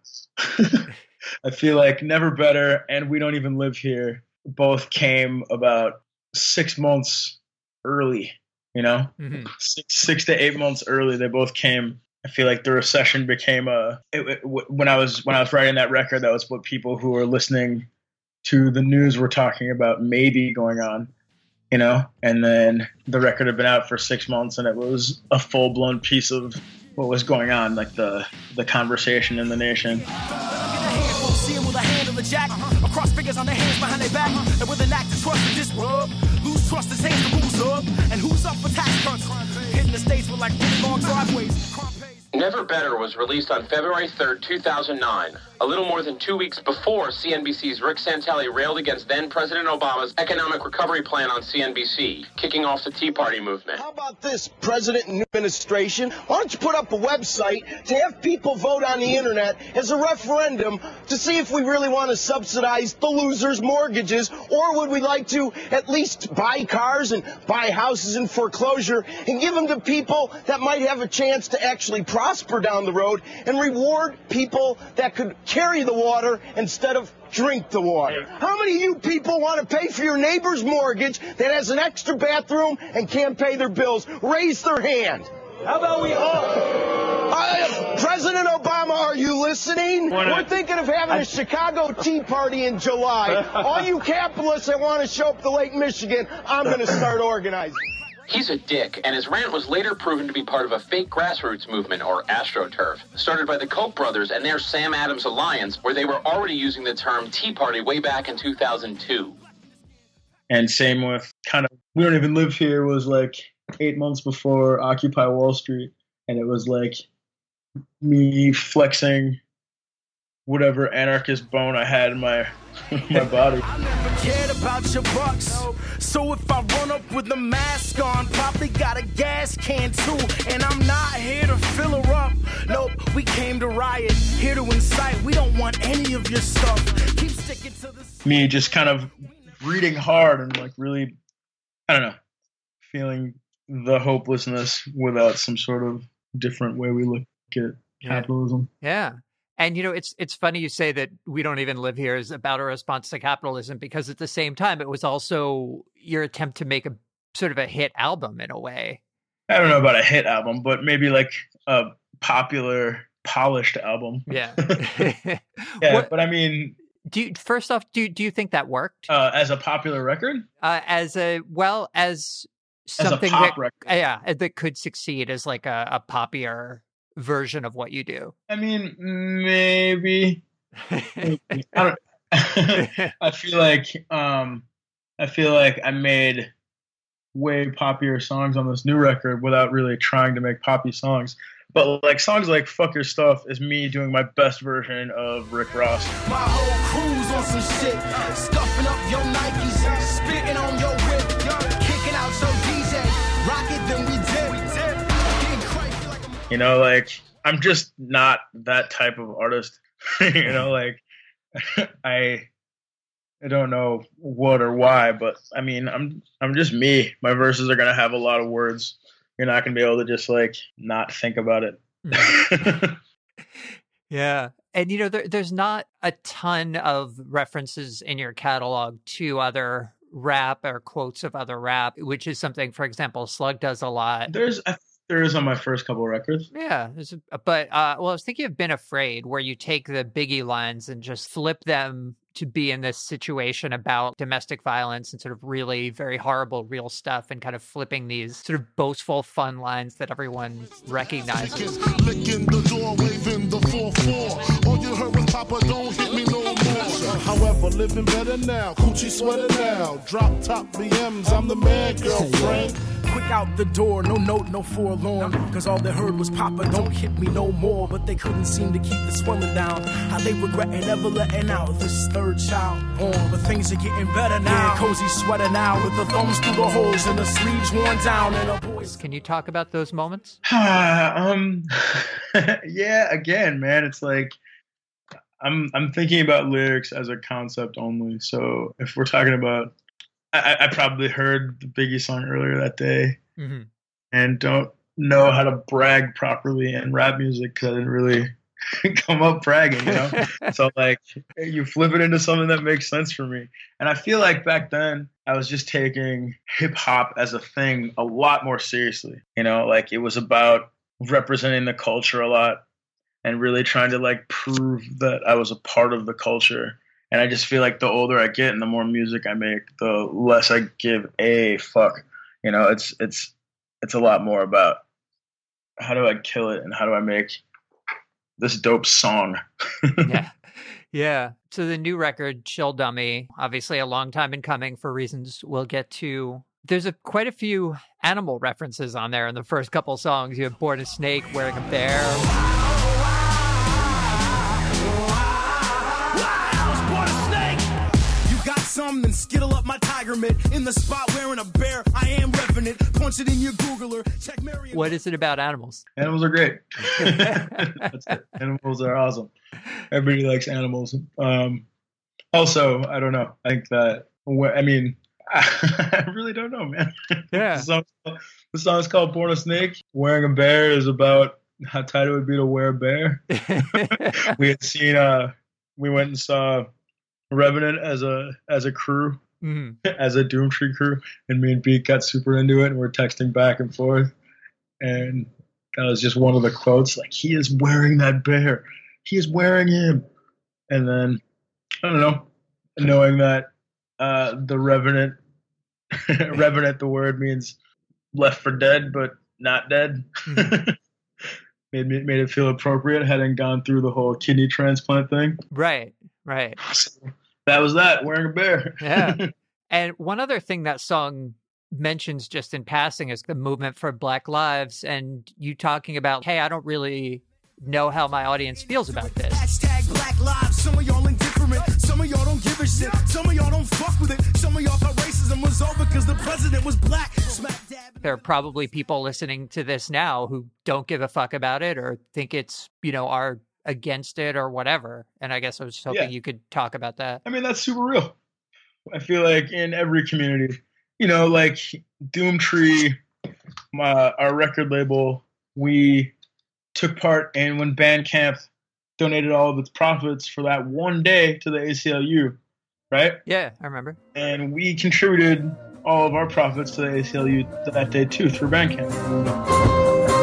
I feel like Never Better and We Don't Even Live Here both came about six months early, you know, mm-hmm. six, six to eight months early. They both came. I feel like the recession became a, it, it, when I was, when I was writing that record, that was what people who were listening to the news were talking about maybe going on. You know, and then the record had been out for six months and it was a full blown piece of what was going on, like the the conversation in the nation. See him with a hand on the jack, across fingers on their hands behind their back, and with an act of trust and disruption, lose trust is hands the rules up, and who's up for tax cuts? Hitting the states with like really long driveways. Never Better was released on February third, two thousand nine, a little more than two weeks before C N B C's Rick Santelli railed against then-President Obama's economic recovery plan on C N B C, kicking off the Tea Party movement. How about this, President and administration? Why don't you put up a website to have people vote on the internet as a referendum to see if we really want to subsidize the losers' mortgages, or would we like to at least buy cars and buy houses in foreclosure and give them to people that might have a chance to actually prosper down the road and reward people that could carry the water instead of drink the water? How many of you people want to pay for your neighbor's mortgage that has an extra bathroom and can't pay their bills? Raise their hand. How about we all? Uh, President Obama, are you listening? We're thinking of having a Chicago Tea Party in July. All you capitalists that want to show up to Lake Michigan, I'm going to start organizing. He's a dick, and his rant was later proven to be part of a fake grassroots movement, or AstroTurf, started by the Koch brothers and their Sam Adams Alliance, where they were already using the term Tea Party way back in two thousand two. And same with kind of We Don't Even Live Here was like eight months before Occupy Wall Street, and it was like me flexing whatever anarchist bone I had in my my body. I never cared about your bucks, so if I run up with the mask on, probably got a gas can too, and I'm not here to fill her up. Nope, we came to riot, here to incite. We don't want any of your stuff. Keep sticking to this. Me just kind of reading hard and like really, I don't know, feeling the hopelessness without some sort of different way we look at capitalism. Yeah. And, you know, it's it's funny you say that We Don't Even Live Here is about a response to capitalism, because at the same time, it was also your attempt to make a sort of a hit album in a way. I don't know about a hit album, but maybe like a popular, polished album. Yeah. yeah, what, but I mean... do you, First off, do, do you think that worked? Uh, as a popular record? Uh, as a, well, as something as a pop that, record. Yeah, that could succeed as like a, a poppier version of what you do. I mean, maybe. maybe. I don't. I feel like um, I feel like I made way poppier songs on this new record without really trying to make poppy songs. But like songs like "Fuck Your Stuff" is me doing my best version of Rick Ross. My whole crew's on some shit, scuffing up your Nikes, spitting on your whip, kicking out your D J, rock it then we did. You know, like, I'm just not that type of artist. you know, like, I I don't know what or why, but I mean, I'm I'm just me. My verses are gonna have a lot of words. You're not gonna be able to just like not think about it. Yeah. And, you know, there, there's not a ton of references in your catalog to other rap or quotes of other rap, which is something, for example, Slug does a lot. There's I There is on my first couple of records. Yeah. A, but, uh, well, I was thinking of Been Afraid, where you take the Biggie lines and just flip them to be in this situation about domestic violence and sort of really very horrible real stuff, and kind of flipping these sort of boastful, fun lines that everyone recognizes. Licking the door, waving the four four. All you heard was Papa, don't hit me no more. However, living better now, coochie sweater now, drop top B Ms, I'm the man, girlfriend. Quick out the door, no note, no forlorn, cause all they heard was Papa, don't hit me no more. But they couldn't seem to keep the swelling down. How they regretting ever letting out this third child born. But things are getting better now. Yeah, cozy sweater now, with the thumbs through the holes and the sleeves worn down. And a boy's... Can you talk about those moments? um, yeah, again, man, it's like I'm I'm thinking about lyrics as a concept only. So if we're talking about, I, I probably heard the Biggie song earlier that day, mm-hmm. and don't know how to brag properly in rap music because I didn't really come up bragging, you know? So like you flip it into something that makes sense for me. And I feel like back then I was just taking hip hop as a thing a lot more seriously, you know, like it was about representing the culture a lot and really trying to like prove that I was a part of the culture. And I just feel like the older I get and the more music I make, the less I give a fuck. You know, it's it's it's a lot more about how do I kill it and how do I make this dope song? Yeah. Yeah. So the new record, Chill Dummy, obviously a long time in coming for reasons we'll get to. There's a quite a few animal references on there in the first couple songs. You have Born a Snake, Wearing a Bear. Some then skittle up my tiger mitt in the spot wearing a bear. I am revenant. Punch it in your Googler. Check Mary. What is it about animals? Animals are great. That's it. Animals are awesome. Everybody likes animals. Um, also, I don't know. I think that, I mean, I really don't know, man. Yeah. the, song, the song's called Born a Snake. Wearing a bear is about how tight it would be to wear a bear. We had seen, uh, we went and saw Revenant as a as a crew, mm-hmm. as a Doomtree crew, and me and Beat got super into it, and we're texting back and forth, and that was just one of the quotes, like, he is wearing that bear, he is wearing him, and then I don't know, knowing that uh, the Revenant, Revenant, the word means left for dead, but not dead. Mm-hmm. made me made it feel appropriate, having gone through the whole kidney transplant thing. Right. Right. So that was that, wearing a bear. Yeah. And one other thing that song mentions just in passing is the movement for Black Lives, and you talking about, hey, I don't really know how my audience feels about this. Hashtag Black Lives. Some of y'all indifferent. Some of y'all don't give a shit. Some of y'all don't fuck with it. Some of y'all thought racism was over because the president was black. Smack dab. There are probably people listening to this now who don't give a fuck about it or think it's, you know, are against it or whatever. And I guess I was hoping yeah. you could talk about that. I mean, that's super real. I feel like in every community, you know, like Doomtree, my, our record label, we took part in when Bandcamp donated all of its profits for that one day to the A C L U, right? Yeah, I remember. And we contributed all of our profits to the A C L U that day too through Bandcamp.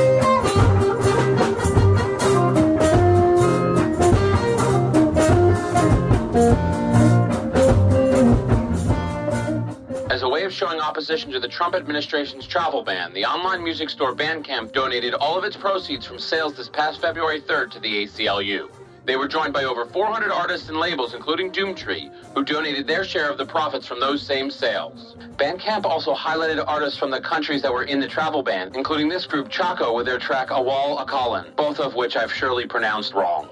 As a way of showing opposition to the Trump administration's travel ban, the online music store Bandcamp donated all of its proceeds from sales this past February third to the A C L U. They were joined by over four hundred artists and labels, including Doomtree, who donated their share of the profits from those same sales. Bandcamp also highlighted artists from the countries that were in the travel ban, including this group Chaco with their track Awal Akalan, both of which I've surely pronounced wrong.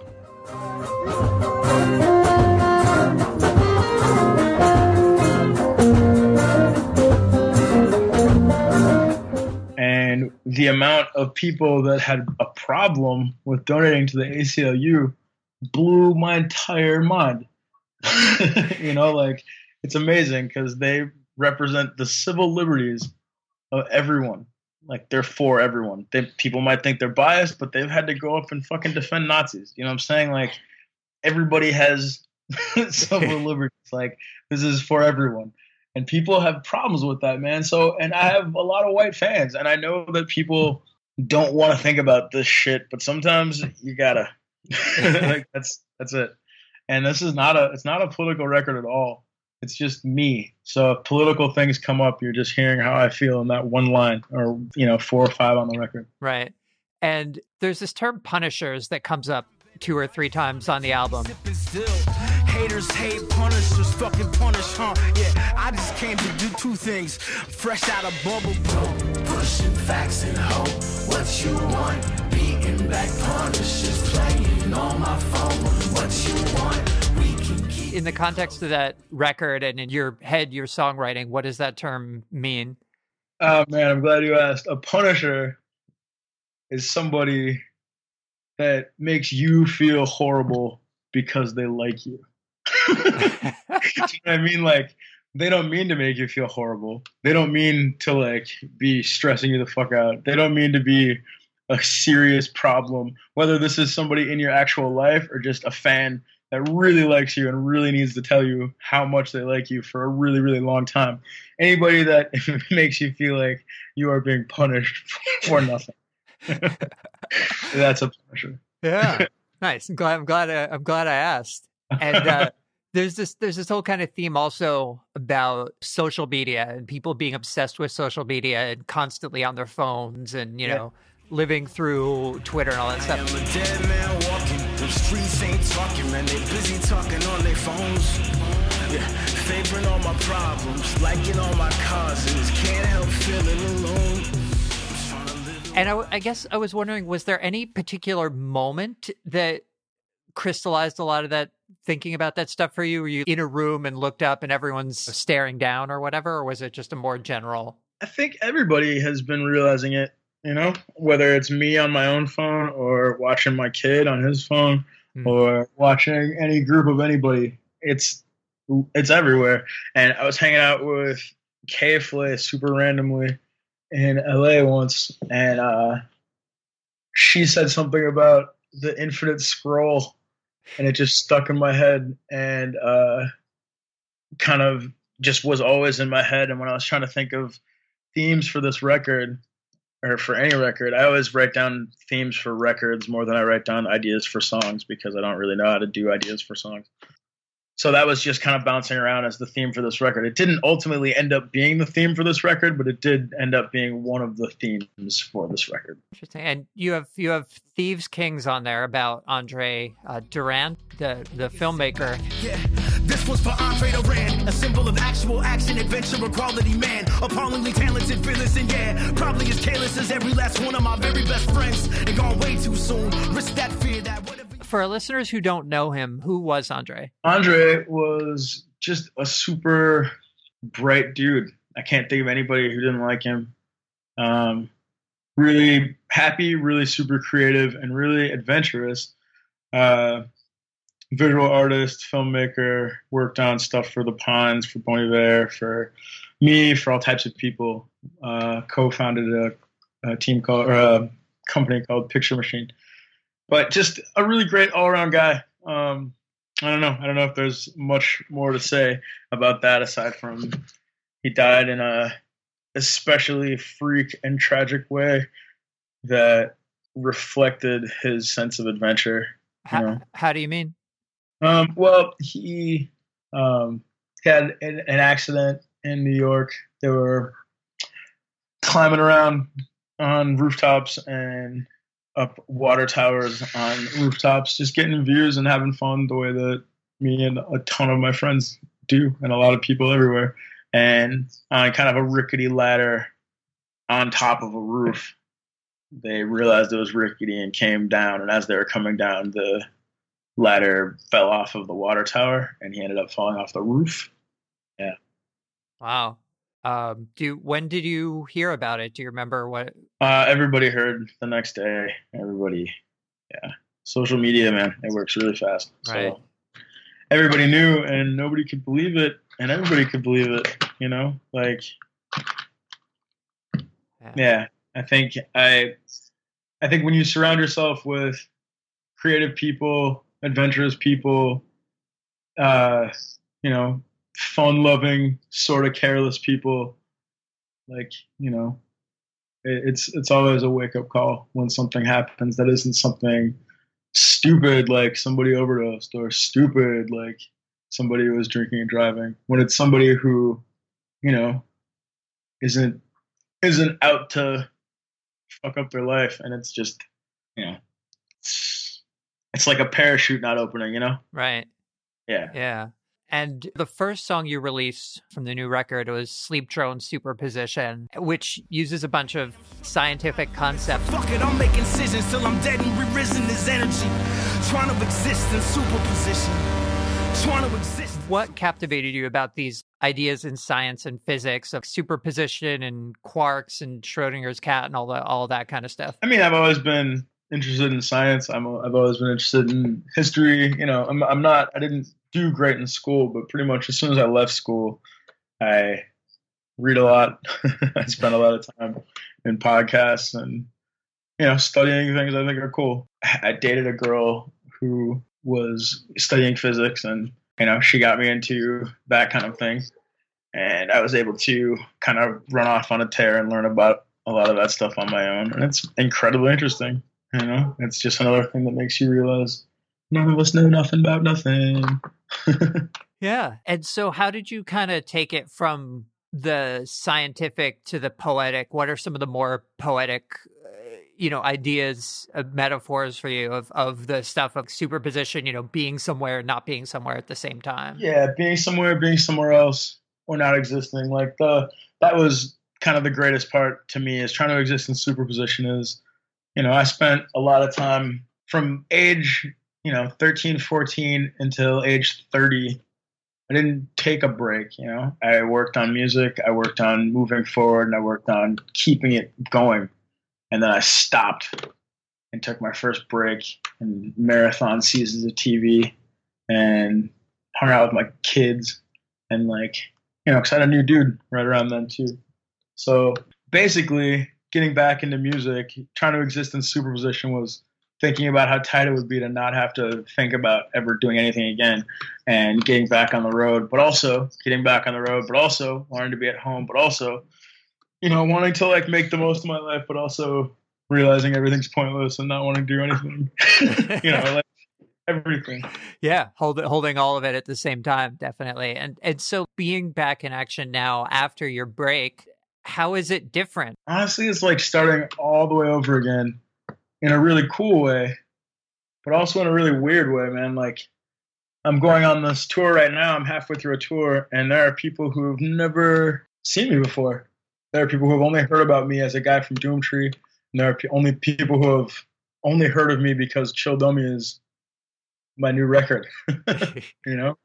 And the amount of people that had a problem with donating to the A C L U blew my entire mind. You know, like, it's amazing because they represent the civil liberties of everyone. Like, they're for everyone. They, people might think they're biased, but they've had to go up and fucking defend Nazis. You know what I'm saying? Like, everybody has civil liberties. Like, this is for everyone. And people have problems with that, man. So, and I have a lot of white fans, and I know that people don't want to think about this shit, but sometimes you gotta. Like, that's that's it. And this is not a it's not a political record at all. It's just me. So if political things come up, you're just hearing how I feel in that one line, or, you know, four or five on the record. Right. And there's this term punishers that comes up two or three times on the album. Haters hate, punishers fucking punish, huh? Yeah, I just came to do two things. Fresh out of bubble gum, pushing facts and hope. What you want, beating back punishers, playing on my phone. What you want, we can keep. In the context of that record and in your head, your songwriting, what does that term mean? Oh, man, I'm glad you asked. A punisher is somebody that makes you feel horrible because they like you. Do you know what I mean? Like, they don't mean to make you feel horrible. They don't mean to, like, be stressing you the fuck out. They don't mean to be a serious problem, whether this is somebody in your actual life or just a fan that really likes you and really needs to tell you how much they like you for a really, really long time. Anybody that makes you feel like you are being punished for nothing. That's a punisher. Yeah, nice. I'm glad. I'm glad. I, I'm glad I asked. And uh, there's this. There's this whole kind of theme also about social media and people being obsessed with social media and constantly on their phones and, you know, living through Twitter and all that stuff. I am a dead man walking. The streets ain't talking, man. They busy talking on their phones. Yeah, favoring all my problems, liking all my causes. Can't help feeling alone. And I, I guess I was wondering, was there any particular moment that crystallized a lot of that thinking about that stuff for you? Were you in a room and looked up and everyone's staring down or whatever? Or was it just a more general? I think everybody has been realizing it, you know, whether it's me on my own phone or watching my kid on his phone mm. or watching any group of anybody. It's it's everywhere. And I was hanging out with K-Flay super randomly in L A once, and uh, she said something about the infinite scroll, and it just stuck in my head and uh, kind of just was always in my head. And when I was trying to think of themes for this record, or for any record, I always write down themes for records more than I write down ideas for songs, because I don't really know how to do ideas for songs. So that was just kind of bouncing around as the theme for this record. It didn't ultimately end up being the theme for this record, but it did end up being one of the themes for this record. Interesting. And you have you have Thieves Kings on there about Andre uh, Durand, the the filmmaker. Yeah, this was for Andre Durand, a symbol of actual action, adventure, equality, man. Appallingly talented, fearless, and yeah, probably as careless as every last one of my very best friends. And gone way too soon. Risk that fear that whatever. For our listeners who don't know him, who was Andre? Andre was just a super bright dude. I can't think of anybody who didn't like him. Um, really happy, really super creative, and really adventurous. Uh, visual artist, filmmaker, worked on stuff for The Pines, for Bon Iver, for me, for all types of people. Uh, co-founded a, a team called, or a company called Picture Machine. But just a really great all-around guy. Um, I don't know. I don't know if there's much more to say about that aside from he died in a especially freak and tragic way that reflected his sense of adventure. How, you know? how do you mean? Um, well, he um, had an, an accident in New York. They were climbing around on rooftops and up water towers on rooftops, just getting views and having fun the way that me and a ton of my friends do, and a lot of people everywhere. And on kind of a rickety ladder on top of a roof, they realized it was rickety and came down. And as they were coming down, the ladder fell off of the water tower, and he ended up falling off the roof. Yeah. Wow. Um, do when did you hear about it? Do you remember what? Uh, everybody heard the next day. Everybody, yeah. Social media, man, it works really fast. Right. So everybody knew, and nobody could believe it, and everybody could believe it. You know, like, yeah. yeah. I think I, I think when you surround yourself with creative people, adventurous people, uh, you know. fun-loving, sort of careless people, like, you know, it's it's always a wake-up call when something happens that isn't something stupid like somebody overdosed, or stupid like somebody who was drinking and driving. When it's somebody who, you know, isn't isn't out to fuck up their life, and it's just, you know, it's, it's like a parachute not opening, you know? Right. Yeah. Yeah. And the first song you released from the new record was Sleep Drone Superposition, which uses a bunch of scientific concepts. Fuck it, I'm making decisions till I'm dead and re-risen this energy. Trying to exist in superposition. Trying to exist. What captivated you about these ideas in science and physics of superposition and quarks and Schrodinger's cat and all that, all that kind of stuff? I mean, I've always been interested in science. I'm, I've always been interested in history. You know, I'm, I'm not, I didn't do great in school, but pretty much as soon as I left school, I read a lot. I spent a lot of time in podcasts and, you know, studying things I think are cool. I dated a girl who was studying physics, and, you know, she got me into that kind of thing. And I was able to kind of run off on a tear and learn about a lot of that stuff on my own. And it's incredibly interesting. You know, it's just another thing that makes you realize none of us know nothing about nothing. Yeah. And so how did you kind of take it from the scientific to the poetic? What are some of the more poetic, uh, you know, ideas, uh, metaphors for you of, of the stuff of superposition, you know, being somewhere, not being somewhere at the same time. Yeah, being somewhere, being somewhere else, or not existing. Like the that was kind of the greatest part to me, is trying to exist in superposition. Is, you know, I spent a lot of time from age, you know, thirteen, fourteen until age thirty. I didn't take a break, you know. I worked on music, I worked on moving forward, and I worked on keeping it going. And then I stopped and took my first break and marathon seasons of T V and hung out with my kids. And like, you know, because I had a new dude right around then too. So basically getting back into music, trying to exist in superposition, was thinking about how tight it would be to not have to think about ever doing anything again, and getting back on the road, but also getting back on the road, but also wanting to be at home, but also, you know, wanting to like make the most of my life, but also realizing everything's pointless and not wanting to do anything, you know, like everything. Yeah. Hold, holding all of it at the same time. Definitely. And, and so being back in action now after your break, how is it different? Honestly, it's like starting all the way over again in a really cool way, but also in a really weird way, man. Like, I'm going on this tour right now. I'm halfway through a tour, and there are people who have never seen me before. There are people who have only heard about me as a guy from Doomtree, and there are pe- only people who have only heard of me because Chill Dummy is my new record. You know,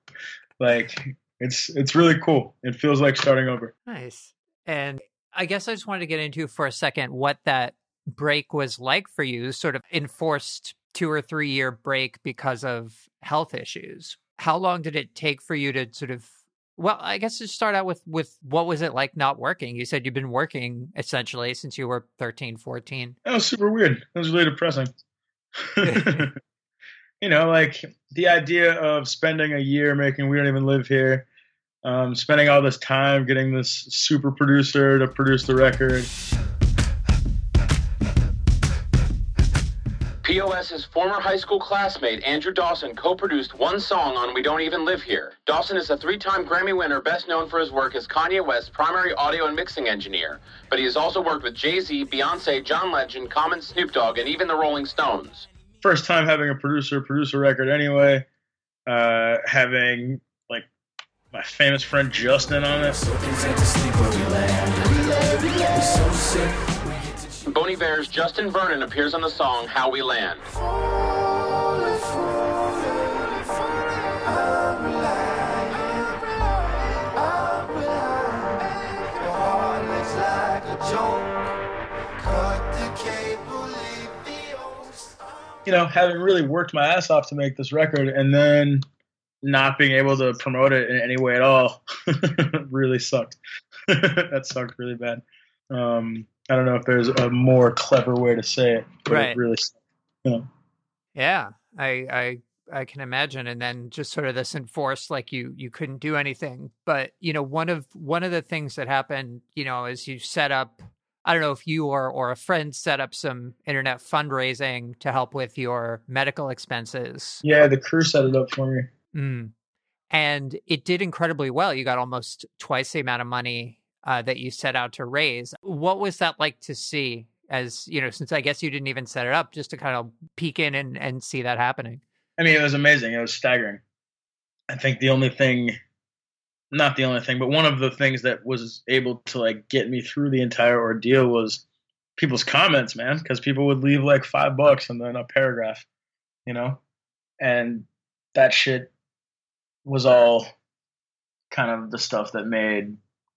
like it's it's really cool. It feels like starting over. Nice. And I guess I just wanted to get into for a second what that break was like for you, sort of enforced two or three year break because of health issues. How long did it take for you to sort of, well, I guess to start out with, with what was it like not working? You said you've been working essentially since you were thirteen, fourteen. That was super weird. That was really depressing. You know, like the idea of spending a year making We Don't Even Live Here, um, spending all this time getting this super producer to produce the record. P O S's former high school classmate Andrew Dawson co-produced one song on We Don't Even Live Here. Dawson is a three-time Grammy winner, best known for his work as Kanye West's primary audio and mixing engineer. But he has also worked with Jay-Z, Beyonce, John Legend, Common, Snoop Dogg, and even the Rolling Stones. First time having a producer produce a record anyway, uh, having like my famous friend Justin on it. Bon Iver's Justin Vernon appears on the song How We Land. You know, having really worked my ass off to make this record and then not being able to promote it in any way at all really sucked. That sucked really bad. Um, I don't know if there's a more clever way to say it, but right. It really sucked. You know? Yeah, I, I I can imagine. And then just sort of this enforced, like you you couldn't do anything. But, you know, one of one of the things that happened, you know, is you set up, I don't know if you or, or a friend set up some internet fundraising to help with your medical expenses. Yeah, the crew set it up for me. Mm. And it did incredibly well. You got almost twice the amount of money uh, that you set out to raise. What was that like to see, as, you know, since I guess you didn't even set it up, just to kind of peek in and, and see that happening? I mean, it was amazing. It was staggering. I think the only thing... Not the only thing, but one of the things that was able to like get me through the entire ordeal was people's comments, man, because people would leave like five bucks and then a paragraph, you know, and that shit was all kind of the stuff that made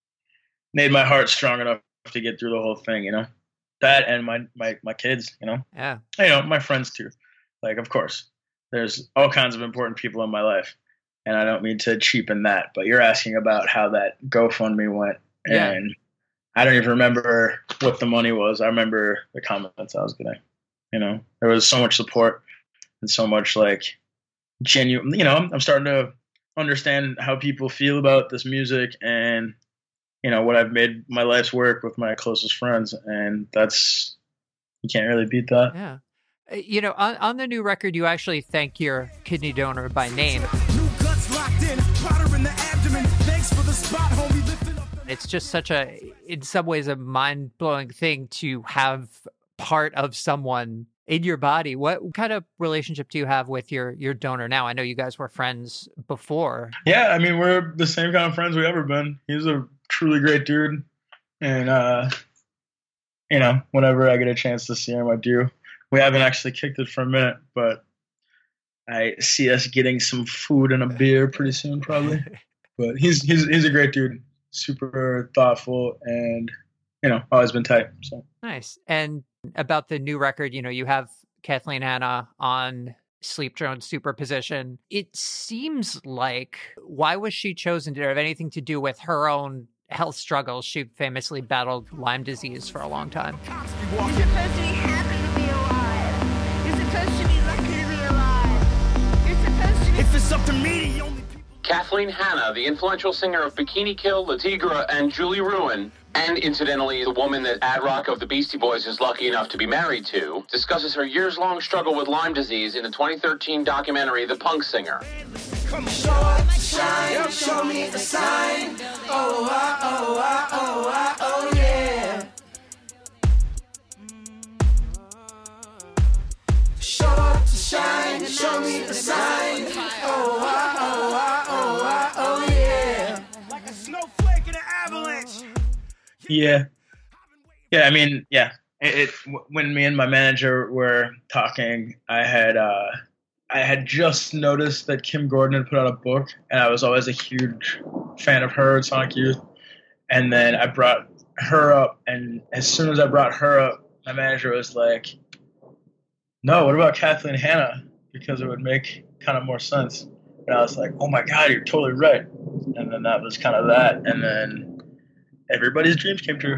made my heart strong enough to get through the whole thing, you know, that and my my my kids, you know, yeah, you know, my friends too. Like, of course, there's all kinds of important people in my life. And I don't mean to cheapen that, but you're asking about how that GoFundMe went. Yeah. And I don't even remember what the money was. I remember the comments I was getting. You know, there was so much support and so much like genuine, you know, I'm starting to understand how people feel about this music and, you know, what I've made my life's work with my closest friends. And that's, you can't really beat that. Yeah. You know, on, on the new record, you actually thank your kidney donor by name. It's just such a, in some ways, a mind-blowing thing to have part of someone in your body. What kind of relationship do you have with your, your donor now? I know you guys were friends before. Yeah, I mean, we're the same kind of friends we've ever been. He's a truly great dude. And, uh, you know, whenever I get a chance to see him, I do. We haven't actually kicked it for a minute, but I see us getting some food and a beer pretty soon, probably. But he's he's he's a great dude, super thoughtful, and you know, always been tight. So nice. And about the new record, you know, you have Kathleen Hanna on Sleep Drone Superposition. It seems like, why was she chosen? Did it have anything to do with her own health struggles? She famously battled Lyme disease for a long time. You're supposed to be happy to be alive. You're supposed to be lucky to be alive. You're supposed to be... If it's up to me, the only... Kathleen Hanna, the influential singer of Bikini Kill, La Tigra, and Julie Ruin, and incidentally, the woman that Ad Rock of the Beastie Boys is lucky enough to be married to, discusses her years-long struggle with Lyme disease in the twenty thirteen documentary The Punk Singer. Show up, shine, show me the sign. Oh, ah, oh, ah, oh, ah, oh, yeah. Show up to shine, show me the sign. Oh, ah, oh, ah, oh, ah, oh, yeah. Like a snowflake in an avalanche. yeah, yeah. I mean, yeah. It, it when me and my manager were talking, I had uh, I had just noticed that Kim Gordon had put out a book, and I was always a huge fan of her at Sonic Youth. And then I brought her up, and as soon as I brought her up, my manager was like, "No, what about Kathleen Hanna? Because it would make kind of more sense." And I was like, "Oh my God, you're totally right." And then that was kind of that. And then everybody's dreams came true.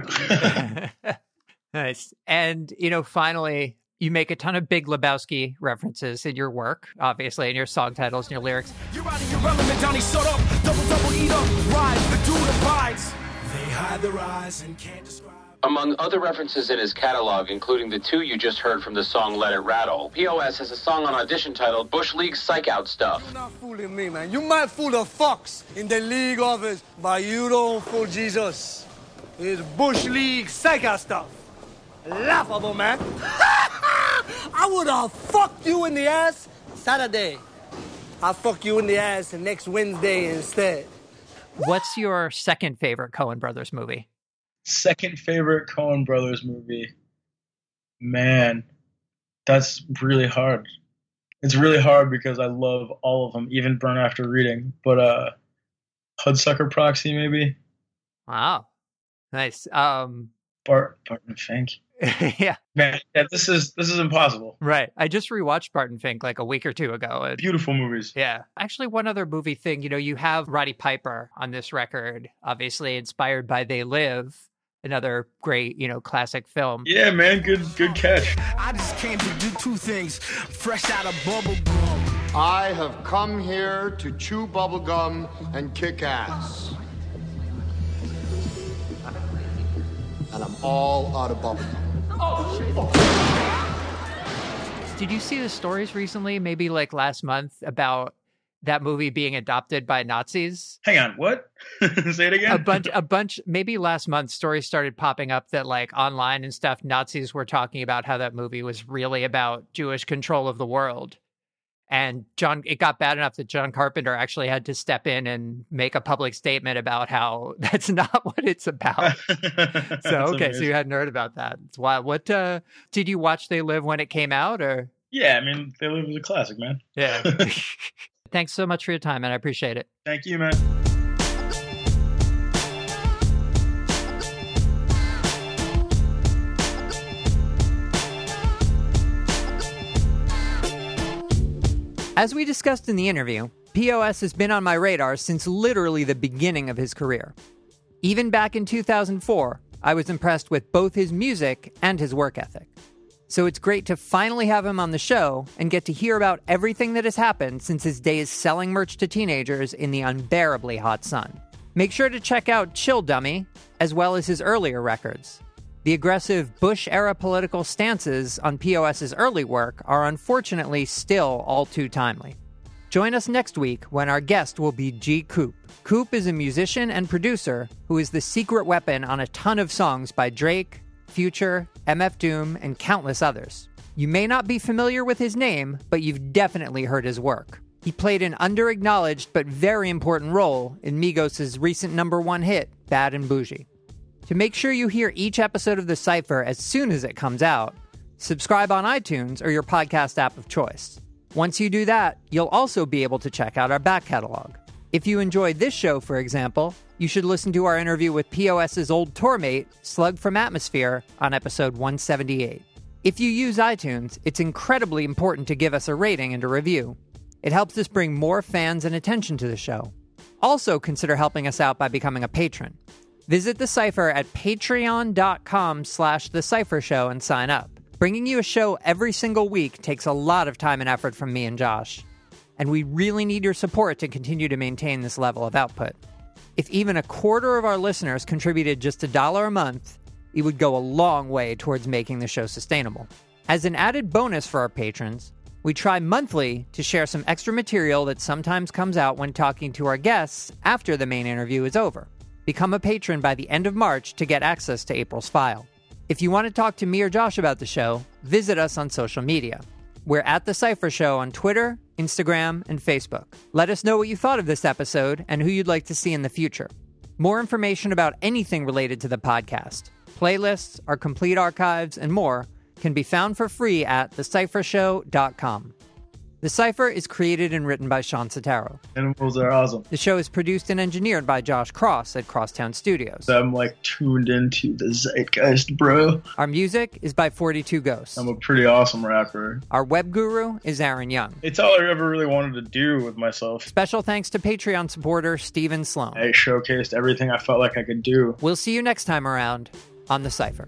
Nice. And, you know, finally, you make a ton of Big Lebowski references in your work, obviously, in your song titles and your lyrics. You're out of your element, Johnny, shut up. Double, double, eat up, ride, the dude abides. They hide their eyes and can't describe. Among other references in his catalog, including the two you just heard from the song Let It Rattle, P O S has a song on Audition titled Bush League Psych Out Stuff. You're not fooling me, man. You might fool the fox in the league office, but you don't fool Jesus. It's Bush League Psych Out Stuff. Laughable, man. I would have fucked you in the ass Saturday. I'll fuck you in the ass next Wednesday instead. What's your second favorite Coen Brothers movie? Second favorite Coen Brothers movie. Man, that's really hard. It's really hard because I love all of them, even Burn After Reading. But uh, Hudsucker Proxy, maybe. Wow, nice. Um, Bart, Barton Fink. Yeah, man, yeah, this is this is impossible. Right. I just rewatched Barton Fink like a week or two ago. And, beautiful movies. Yeah. Actually, one other movie thing. You know, you have Roddy Piper on this record, obviously inspired by They Live. Another great, you know, classic film. Yeah, man, good good catch. I just came to do two things. Fresh out of bubble gum. I have come here to chew bubble gum and kick ass. And I'm all out of bubble gum. Did you see the stories recently, maybe like last month, about that movie being adopted by Nazis? Hang on, what? Say it again. A bunch, a bunch, maybe last month, stories started popping up that like online and stuff, Nazis were talking about how that movie was really about Jewish control of the world. And John, it got bad enough that John Carpenter actually had to step in and make a public statement about how that's not what it's about. So, okay, so you hadn't heard about that. It's wild. What, uh, did you watch They Live when it came out, or? Yeah, I mean, They Live was a classic, man. Yeah. Thanks so much for your time, man. I appreciate it. Thank you, man. As we discussed in the interview, P O S has been on my radar since literally the beginning of his career. Even back in two thousand four, I was impressed with both his music and his work ethic. So it's great to finally have him on the show and get to hear about everything that has happened since his days selling merch to teenagers in the unbearably hot sun. Make sure to check out Chill Dummy, as well as his earlier records. The aggressive Bush-era political stances on P O S's early work are unfortunately still all too timely. Join us next week when our guest will be G. Coop. Coop is a musician and producer who is the secret weapon on a ton of songs by Drake, Future, M F Doom, and countless others. You may not be familiar with his name, but you've definitely heard his work. He played an under-acknowledged but very important role in Migos' recent number one hit, Bad and Bougie. To make sure you hear each episode of The Cypher as soon as it comes out, subscribe on iTunes or your podcast app of choice. Once you do that, you'll also be able to check out our back catalog. If you enjoyed this show, for example, you should listen to our interview with P O S's old tour mate, Slug from Atmosphere, on episode one seventy-eight. If you use iTunes, it's incredibly important to give us a rating and a review. It helps us bring more fans and attention to the show. Also, consider helping us out by becoming a patron. Visit The Cypher at patreon.com slash The Cypher Show and sign up. Bringing you a show every single week takes a lot of time and effort from me and Josh, and we really need your support to continue to maintain this level of output. If even a quarter of our listeners contributed just a dollar a month, it would go a long way towards making the show sustainable. As an added bonus for our patrons, we try monthly to share some extra material that sometimes comes out when talking to our guests after the main interview is over. Become a patron by the end of March to get access to April's file. If you want to talk to me or Josh about the show, visit us on social media. We're at The Cypher Show on Twitter, Instagram, and Facebook. Let us know what you thought of this episode and who you'd like to see in the future. More information about anything related to the podcast, playlists, our complete archives, and more can be found for free at the cypher show dot com. The Cypher is created and written by Sean Sotaro. Animals are awesome. The show is produced and engineered by Josh Cross at Crosstown Studios. I'm like tuned into the zeitgeist, bro. Our music is by forty-two Ghosts. I'm a pretty awesome rapper. Our web guru is Aaron Young. It's all I ever really wanted to do with myself. Special thanks to Patreon supporter Steven Sloan. I showcased everything I felt like I could do. We'll see you next time around on The Cypher.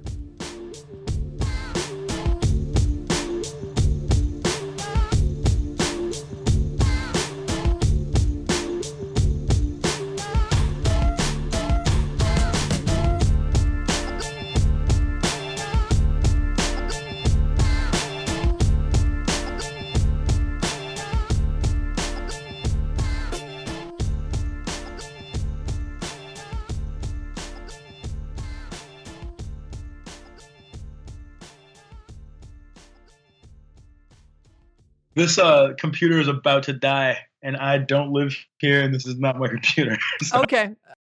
This uh, computer is about to die, and I don't live here, and this is not my computer. So. Okay.